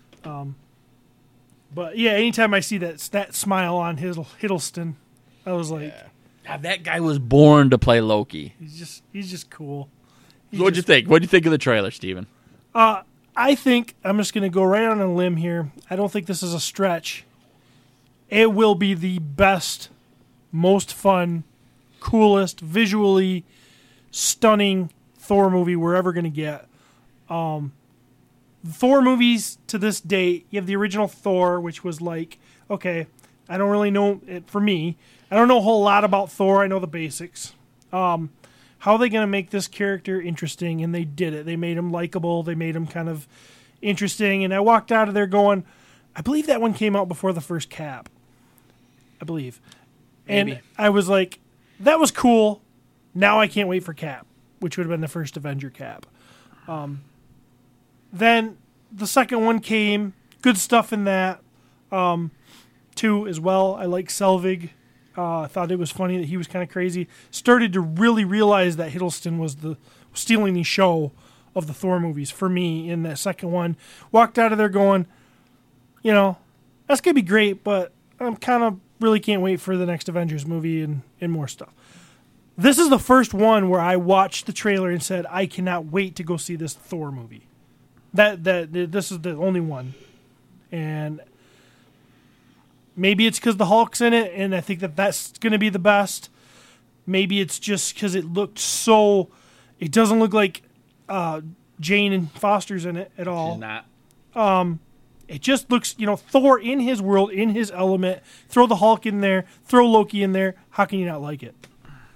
But yeah, anytime I see that that smile on Hiddle, Hiddleston, I was like, God, that guy was born to play Loki. he's just he's just cool. He's What'd you just- think? What'd you think of the trailer, Steven? Uh, I think I'm just going to go right on a limb here. I don't think this is a stretch. It will be the best, most fun, coolest, visually stunning Thor movie we're ever going to get. Um, Thor movies to this date, you have the original Thor, which was like, okay, I don't really know it for me. I don't know a whole lot about Thor. I know the basics. Um, how are they going to make this character interesting? And they did it. They made him likable. They made him kind of interesting. And I walked out of there going, I believe that one came out before the first Cap. I believe. Maybe. And I was like, that was cool. Now I can't wait for Cap, which would have been the first Avenger Cap. Um, then the second one came. Good stuff in that. Um, too, as well. I like Selvig. Uh, I thought it was funny that he was kind of crazy. Started to really realize that Hiddleston was the stealing the show of the Thor movies for me in that second one. Walked out of there going, you know, that's going to be great, but I'm kind of really can't wait for the next Avengers movie and, and more stuff. This is the first one where I watched the trailer and said, I cannot wait to go see this Thor movie. That that This is the only one. And maybe it's because the Hulk's in it, and I think that that's going to be the best. Maybe it's just because it looked so... It doesn't look like uh, Jane and Foster's in it at all. Not. It just looks, you know, Thor in his world, in his element. Throw the Hulk in there. Throw Loki in there. How can you not like it?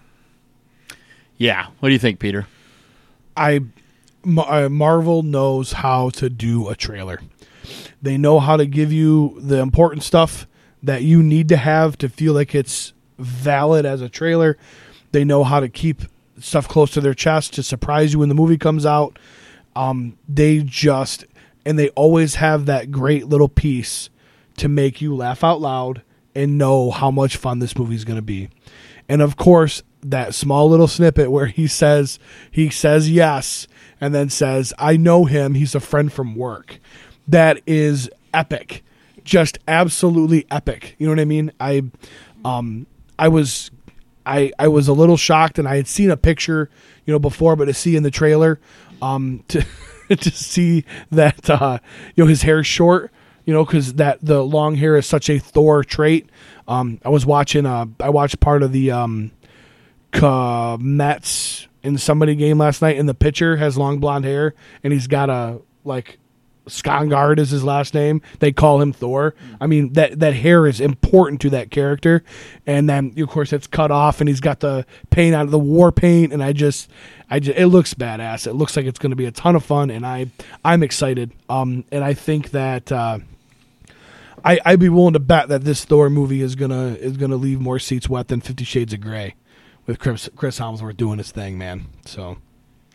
Yeah. What do you think, Peter? I Ma- uh, Marvel knows how to do a trailer. They know how to give you the important stuff that you need to have to feel like it's valid as a trailer. They know how to keep stuff close to their chest to surprise you when the movie comes out. Um, they just, and they always have that great little piece to make you laugh out loud and know how much fun this movie is going to be. And of course, that small little snippet where he says, he says yes, and then says, I know him, he's a friend from work. That is epic. Just absolutely epic. You know what I mean? I um I was I I was a little shocked, and I had seen a picture, you know, before, but to see in the trailer, um to to see that uh you know his hair's short, you know, because that the long hair is such a Thor trait. Um I was watching uh I watched part of the um uh, Mets in somebody game last night, and the pitcher has long blonde hair, and he's got a like Skongard is his last name. They call him Thor. I mean, that that hair is important to that character. And then, of course, it's cut off, and he's got the paint out of the war paint. And I just, I just, it looks badass. It looks like it's going to be a ton of fun, and I, I'm excited. Um, and I think that uh, I, I'd be willing to bet that this Thor movie is gonna is gonna leave more seats wet than Fifty Shades of Grey, with Chris Chris Hemsworth doing his thing, man. So.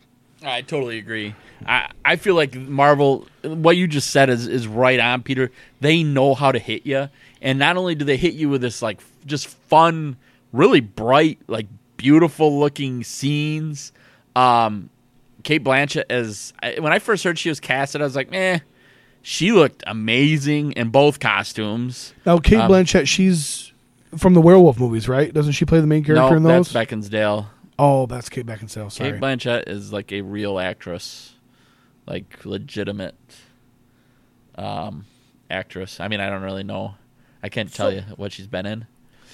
I totally agree. I, I feel like Marvel, what you just said is, is right on, Peter. They know how to hit you. And not only do they hit you with this, like, just fun, really bright, like, beautiful-looking scenes. Um, Cate Blanchett, is, when I first heard she was casted, I was like, eh. She looked amazing in both costumes. Now, Cate um, Blanchett, she's from the werewolf movies, right? Doesn't she play the main character no, in those? that's Beckinsale. Oh, that's Kate Beckinsale. Sorry. Cate Blanchett is like a real actress, like legitimate um, actress. I mean, I don't really know. I can't tell So- you what she's been in.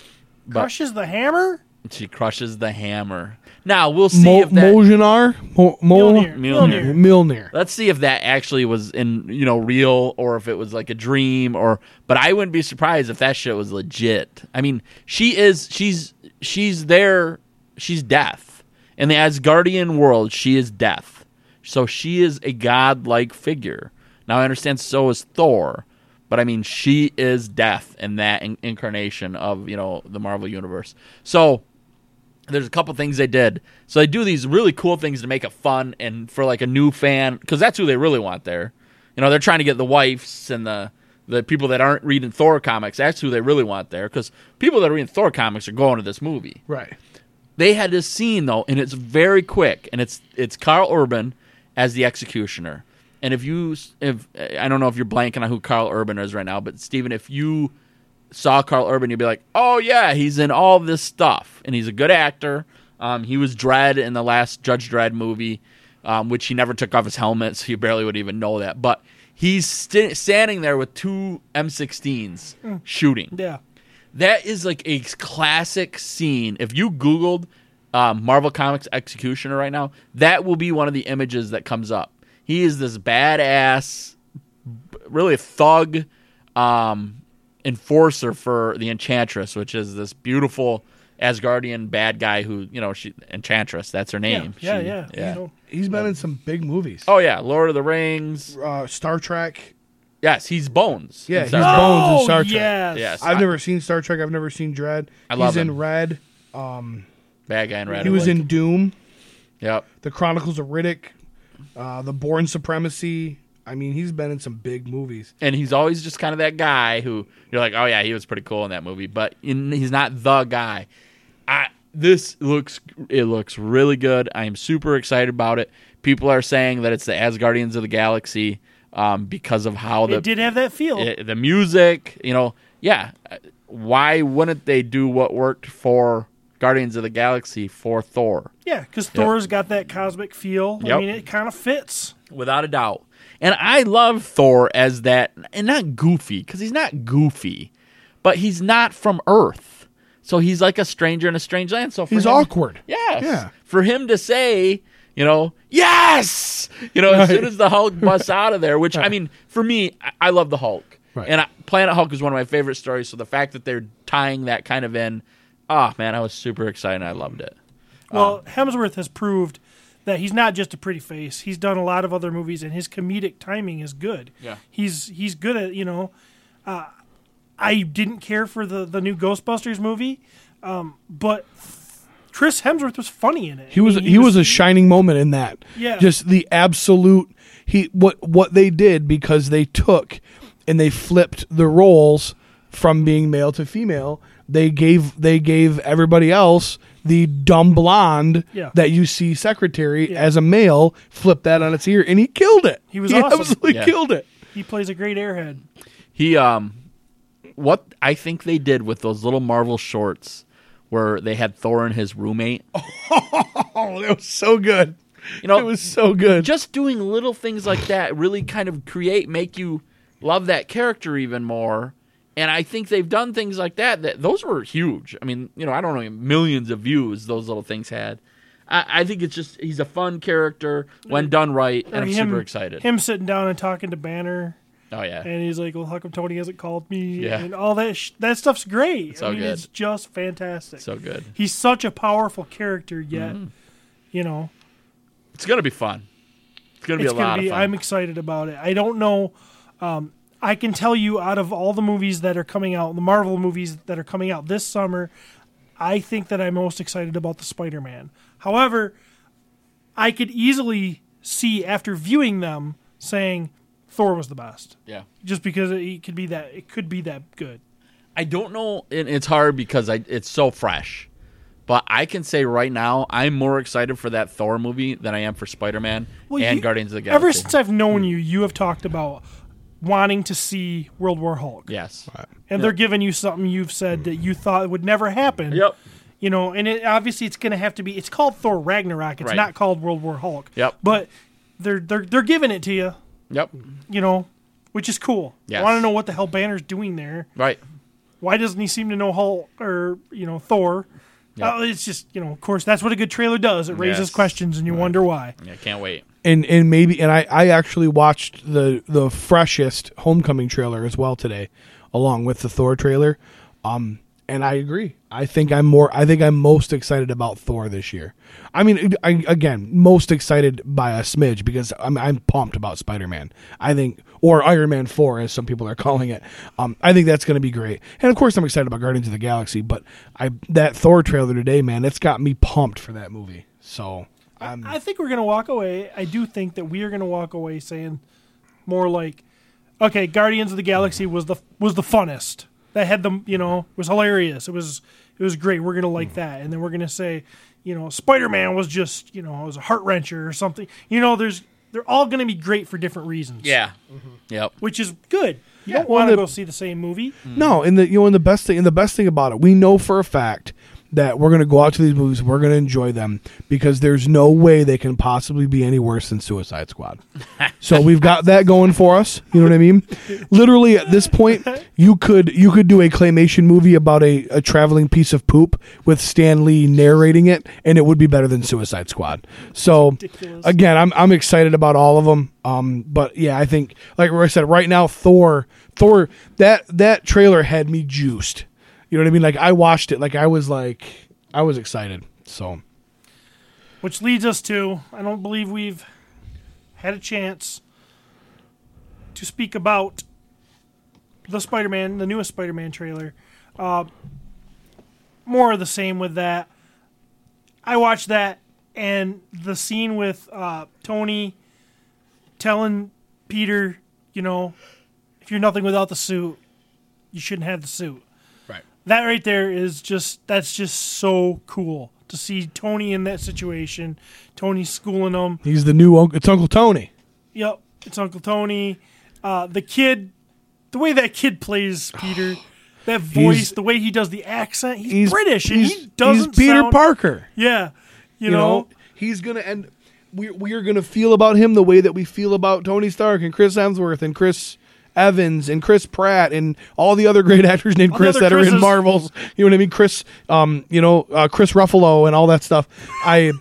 But Crushes the hammer. she crushes the hammer. Now we'll see Mo- if that. Molinar? Mo- Mo- Mjolnir. Mjolnir. Mjolnir. Milner. Let's see if that actually was in, you know, real or if it was like a dream or. But I wouldn't be surprised if that shit was legit. I mean, she is. She's. She's there. She's death. In the Asgardian world, she is death. So she is a godlike figure. Now I understand so is Thor, but I mean she is death in that in- incarnation of, you know, the Marvel universe. So there's a couple things they did. So they do these really cool things to make it fun and for like a new fan, because that's who they really want there. You know, they're trying to get the wives and the the people that aren't reading Thor comics. That's who they really want there, because people that are reading Thor comics are going to this movie. Right. They had this scene though, and it's very quick, and it's it's Carl Urban as the executioner. And if you, if I don't know if you're blanking on who Carl Urban is right now, but Steven, if you saw Carl Urban, you'd be like, oh yeah, he's in all this stuff, and he's a good actor. Um, he was Dredd in the last Judge Dredd movie, um, which he never took off his helmet, so you barely would even know that. But he's st- standing there with two M sixteens Mm. shooting. Yeah. That is like a classic scene. If you Googled um, Marvel Comics Executioner right now, that will be one of the images that comes up. He is this badass, really a thug um, enforcer for the Enchantress, which is this beautiful Asgardian bad guy who, you know, she Enchantress, that's her name. Yeah, She- yeah. yeah. You know, He's been in some big movies. Oh, yeah, Lord of the Rings. Uh, Star Trek. Yes, he's Bones. Yeah, in he's Star Trek. Bones in oh, Star Trek. yes. Yes. I've I- never seen Star Trek. I've never seen Dread. I love He's in him. Red. Um, Bad guy in Red. he was Like- in Doom, Yep. The Chronicles of Riddick, uh, The Bourne Supremacy. I mean, he's been in some big movies. And he's always just kind of that guy who you're like, oh yeah, he was pretty cool in that movie, but in, he's not the guy. I this looks it looks really good. I am super excited about it. People are saying that it's the Asgardians of the Galaxy um, because of how the It did have that feel. it- the music, you know, yeah. Why wouldn't they do what worked for Guardians of the Galaxy for Thor? yeah, because Thor's got that cosmic feel. I Yep. mean, it kind of fits. Without a doubt. And I love Thor as that, and not goofy, because he's not goofy, but he's not from Earth. So he's like a stranger in a strange land. So for He's him- awkward. Yes. Yeah. For him to say, you know, yes! You know, as Right. soon as the Hulk busts out of there, which, I mean, for me, I, I love the Hulk. Right. And I, Planet Hulk is one of my favorite stories. So the fact that they're tying that kind of in, oh, man, I was super excited. I loved it. Well, Hemsworth has proved that he's not just a pretty face. He's done a lot of other movies, and his comedic timing is good. Yeah. He's he's good at, you know. Uh, I didn't care for the, the new Ghostbusters movie, um, but Chris Hemsworth was funny in it. He was I mean, he, was, a shining moment in that. Yeah. Just the absolute he what what they did, because they took and they flipped the roles from being male to female. They gave they gave everybody else the dumb blonde Yeah. that you see secretary Yeah. as a male, flip that on its ear, and he killed it. He was awesome. absolutely Yeah. killed it. He plays a great airhead. He, um, what I think they did with those little Marvel shorts where they had Thor and his roommate, Oh, that was so good. you know, It was so good. just doing little things like that really kind of create, make you love that character even more. And I think they've done things like that, that those were huge. I mean, you know, I don't know, millions of views those little things had. I, I think it's just, he's a fun character when done right, and Or I'm him- super excited. Him sitting down and talking to Banner, Oh, yeah. and he's like, "Well, how come Tony hasn't called me?" Yeah. And all that sh- that stuff's great. So I mean, good. it's just fantastic. So good. He's such a powerful character, yet Mm-hmm. you know, It's going to be fun. It's going to be it's a lot gonna be. of fun. I'm excited about it. I don't know. Um, I can tell you, out of all the movies that are coming out, the Marvel movies that are coming out this summer, I think that I'm most excited about the Spider-Man. However, I could easily see after viewing them saying Thor was the best. Yeah. Just because it could be that it could be that good. I don't know, and it's hard because I it's so fresh. But I can say right now, I'm more excited for that Thor movie than I am for Spider-Man Well, and you- Guardians of the Galaxy. Ever since I've known you, you have talked about wanting to see World War Hulk. Yes. And they're giving you something you've said that you thought would never happen. Yep. You know, and it, obviously it's going to have to be. It's called Thor Ragnarok. It's Right. not called World War Hulk. Yep. But they're they're they're giving it to you. Yep. You know, which is cool. Yes. I want to know what the hell Banner's doing there. Right. Why doesn't he seem to know Hulk or you know Thor? Yep. Uh, it's just you know, of course, that's what a good trailer does. It raises Yes. questions, and you wonder why. Yeah, can't wait. And and maybe and I, I actually watched the the freshest Homecoming trailer as well today, along with the Thor trailer. Um, and I agree. I think I'm more. I think I'm most excited about Thor this year. I mean, I, again, most excited by a smidge because I'm I'm pumped about Spider-Man. I think, or Iron Man four, as some people are calling it. Um, I think that's going to be great. And of course, I'm excited about Guardians of the Galaxy. But I that Thor trailer today, man, it's got me pumped for that movie. So. I'm, I think we're going to walk away. I do think that we are going to walk away saying more like, okay, Guardians of the Galaxy was the was the funnest. That had them, you know, was hilarious. It was it was great. We're going to like that. And then we're going to say, you know, Spider-Man was just, you know, it was a heart wrencher or something. You know, there's they're all going to be great for different reasons. Yeah. Yep. Which is good. You don't Well, want to the- go see the same movie. No, and the you know, and the best thing, and the best thing about it, we know for a fact that we're going to go out to these movies, we're going to enjoy them because there's no way they can possibly be any worse than Suicide Squad. So we've got that going for us. You know what I mean? Literally at this point, you could you could do a claymation movie about a, a traveling piece of poop with Stan Lee narrating it, and it would be better than Suicide Squad. So ridiculous. again, I'm I'm excited about all of them. Um, but yeah, I think like I said, right now, Thor, Thor, that that trailer had me juiced. You know what I mean? Like I watched it, like I was like, I was excited. So Which leads us to, I don't believe we've had a chance to speak about the Spider-Man, the newest Spider-Man trailer. Uh, more of the same with that. I watched that, and the scene with uh, Tony telling Peter, you know, if you're nothing without the suit, you shouldn't have the suit. Right. That right there is just, that's just so cool to see Tony in that situation. Tony schooling him. he's the new uncle. It's Uncle Tony. Yep, it's Uncle Tony. Uh, the kid, the way that kid plays Peter, that voice, He's- the way he does the accent, he's, He's British and He's, he doesn't he's Peter sound, Parker. Yeah, you, You know, know, he's gonna and we we are gonna feel about him the way that we feel about Tony Stark and Chris Hemsworth and Chris Evans and Chris Pratt and all the other great actors named All the Chris other that are in Chris's. Marvels. You know what I mean? Chris, um, you know, uh, Chris Ruffalo and all that stuff. I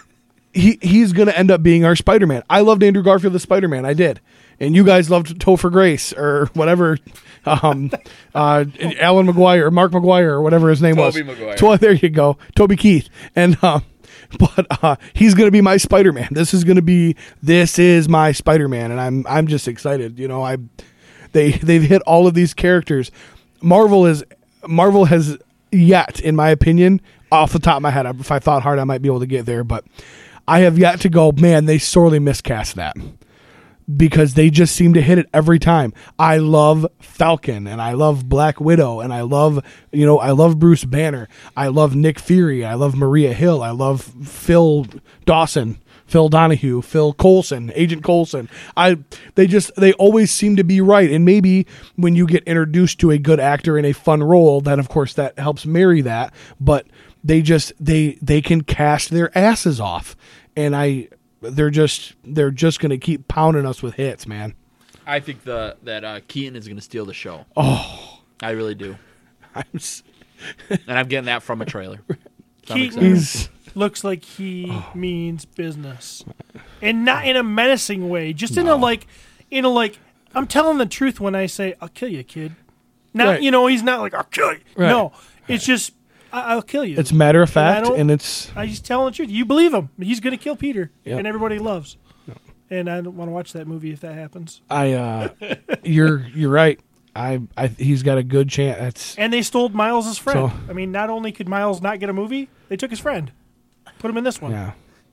he he's gonna end up being our Spider-Man. I loved Andrew Garfield as Spider-Man. I did, and you guys loved Topher Grace or whatever. Um, uh, Alan McGuire or Mark McGuire or whatever his name was. Tobey Maguire. To- there you go, Toby Keith, and um, but uh, he's gonna be my Spider-Man. This is gonna be this is my Spider-Man, and I'm I'm just excited. You know, I they they've hit all of these characters. Marvel is Marvel has yet, in my opinion, off the top of my head, if I thought hard, I might be able to get there, but I have yet to go. Man, they sorely miscast that. Because they just seem to hit it every time. I love Falcon and I love Black Widow and I love, you know, I love Bruce Banner. I love Nick Fury. I love Maria Hill. I love Phil Dawson, Phil Donahue, Phil Coulson, Agent Coulson. I they just they always seem to be right. And maybe when you get introduced to a good actor in a fun role, then of course that helps marry that. But they just they they can cast their asses off. And I They're just they're just gonna keep pounding us with hits, man. I think the that uh, Keaton is going to steal the show. Oh, I really do, I'm s- and I'm getting that from a trailer. So I'm Keaton excited. he's looks like he means business, and not in a menacing way. Just in a like, in a like, I'm telling the truth when I say I'll kill you, kid. Not Right. you know he's not like I'll kill you. Right. No, it's just I- I'll kill you. it's matter of I fact, don't- and it's I just telling the truth. You believe him. He's going to kill Peter, Yep. and everybody loves. And I don't want to watch that movie if that happens. I. uh You're you're right. I I he's got a good chance. That's And they stole Miles' friend. So- I mean, not only could Miles not get a movie, they took his friend, put him in this one. yeah.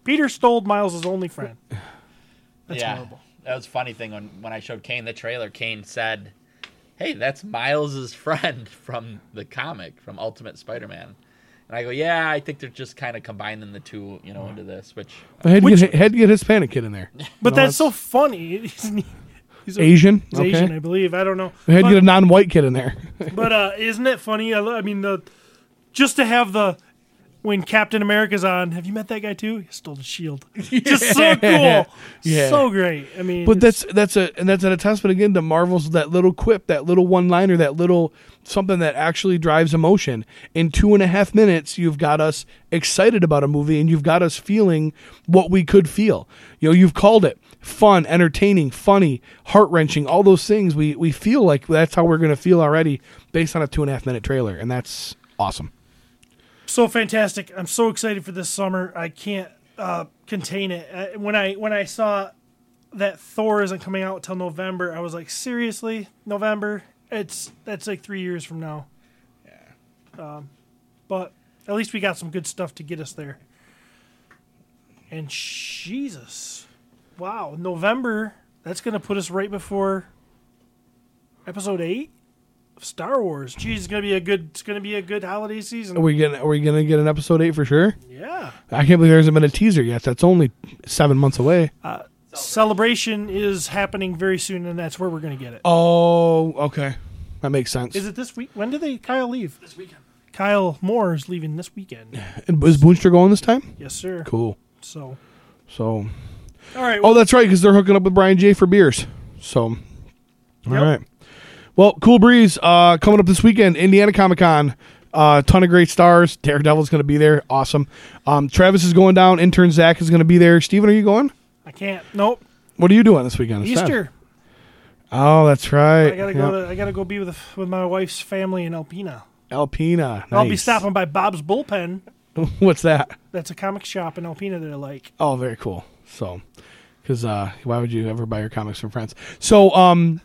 Peter stole Miles' only friend. That's yeah, horrible. that was a funny thing when when I showed Kane the trailer. Kane said, "Hey, that's Miles' friend from the comic from Ultimate Spider-Man." And I go, "Yeah, I think they're just kind of combining the two, you know, into this." Which I had to, Which- get, had to get Hispanic kid in there. But No, that's so funny. He's, he's a- Asian? He's Okay. Asian, I believe. I don't know. I had to But- get a non-white kid in there. But uh, isn't it funny? I, lo- I mean, the just to have the when Captain America's on. Have you met that guy too? He stole the shield. Just so cool. Yeah. So great. I mean, But it's- that's that's a and that's an attestment again to Marvel's that little quip, that little one-liner, that little something that actually drives emotion. In two and a half minutes, you've got us excited about a movie, and you've got us feeling what we could feel. You know, you've called it fun, entertaining, funny, heart-wrenching, all those things. We we feel like that's how we're going to feel already based on a two and a half minute trailer, and that's awesome. so fantastic. I'm so excited for this summer. I can't uh, contain it. Uh, when I when I saw that Thor isn't coming out till November, I was like, seriously, November? It's that's like three years from now. Yeah. Um, but at least we got some good stuff to get us there. And Jesus, wow, November. That's gonna put us right before Episode eight of Star Wars. Jeez, it's gonna be a good. It's gonna be a good holiday season. Are we gonna are we gonna get an episode eight for sure? Yeah. I can't believe there hasn't been a teaser yet. That's only seven months away. Uh, Celebration is happening very soon, and that's where we're going to get it. Oh, okay, that makes sense. Is it this week? When did they Kyle leave? This weekend. Kyle Moore is leaving this weekend. And is Boonster going this time? Yes, sir. Cool. So, So, all right. oh, that's right, because they're hooking up with Brian J for beers. So, all Yep. right. Well, Cool Breeze uh, coming up this weekend, Indiana Comic Con. A uh, ton of great stars. Daredevil's going to be there. Awesome. Um, Travis is going down. Intern Zach is going to be there. Steven, are you going? I can't. Nope. What are you doing this weekend? instead? Easter. Oh, that's right. I gotta go. To, I gotta go be with with my wife's family in Alpena. Alpena. I'll be Nice. stopping by Bob's Bullpen. What's that? That's a comic shop in Alpena that I like. Oh, very cool. So, because uh, why would you ever buy your comics from friends? So, um,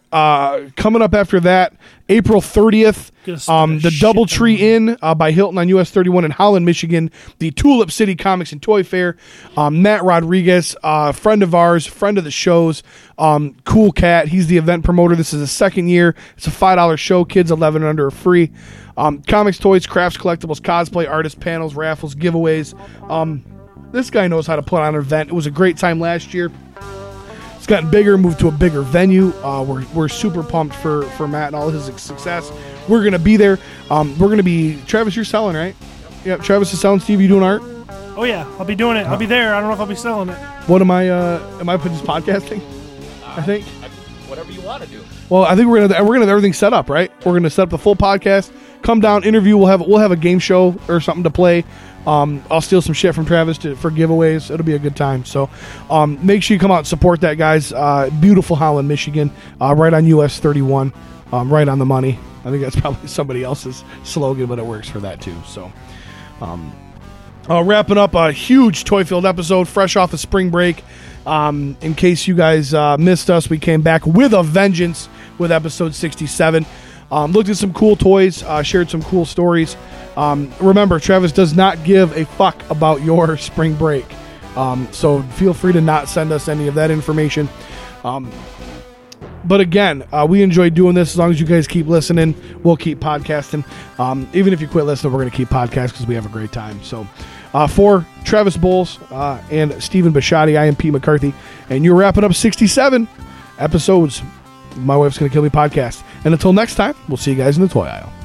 uh, coming up after that, April thirtieth, Gonna spend um, a the shit Doubletree ton Inn uh, by Hilton on U S thirty-one in Holland, Michigan, the Tulip City Comics and Toy Fair. Um, Matt Rodriguez, uh, friend of ours, friend of the shows, um, cool cat. He's the event promoter. This is the second year. It's a five dollar show. Kids eleven and under are free. Um, comics, toys, crafts, collectibles, cosplay, artist panels, raffles, giveaways. Um, this guy knows how to put on an event. It was a great time last year. It's gotten bigger, moved to a bigger venue. Uh, we're, we're super pumped for, for Matt and all his success. We're going to be there. Um, we're going to be... Travis, you're selling, right? Yep, Travis is selling. Steve, you doing art? Oh yeah, I'll be doing it. I'll be there. I don't know if I'll be selling it. What am I... Uh, am I just podcasting? I think. whatever you want to do. Well, I think we're gonna we're gonna have everything set up, right? We're gonna set up the full podcast. Come down, interview. We'll have we'll have a game show or something to play. Um, I'll steal some shit from Travis to, for giveaways. It'll be a good time. So, um, make sure you come out and support that, guys. Uh, beautiful Holland, Michigan, uh, right on U S thirty-one, um, right on the money. I think that's probably somebody else's slogan, but it works for that too. So, um, uh, wrapping up a huge Toy-filled episode, fresh off of spring break. Um, in case you guys uh, missed us, we came back with a vengeance with episode sixty-seven. Um, looked at some cool toys, uh, shared some cool stories. Um, remember, Travis does not give a fuck about your spring break. Um, so feel free to not send us any of that information. Um, but again, uh, we enjoy doing this. As long as you guys keep listening, we'll keep podcasting. Um, even if you quit listening, we're going to keep podcasting because we have a great time. So uh, for Travis Bowles uh, and Stephen Bisciotti, I am Pete McCarthy. And you're wrapping up sixty-seven episodes of My Wife's Gonna Kill Me podcast. And until next time, we'll see you guys in the toy aisle.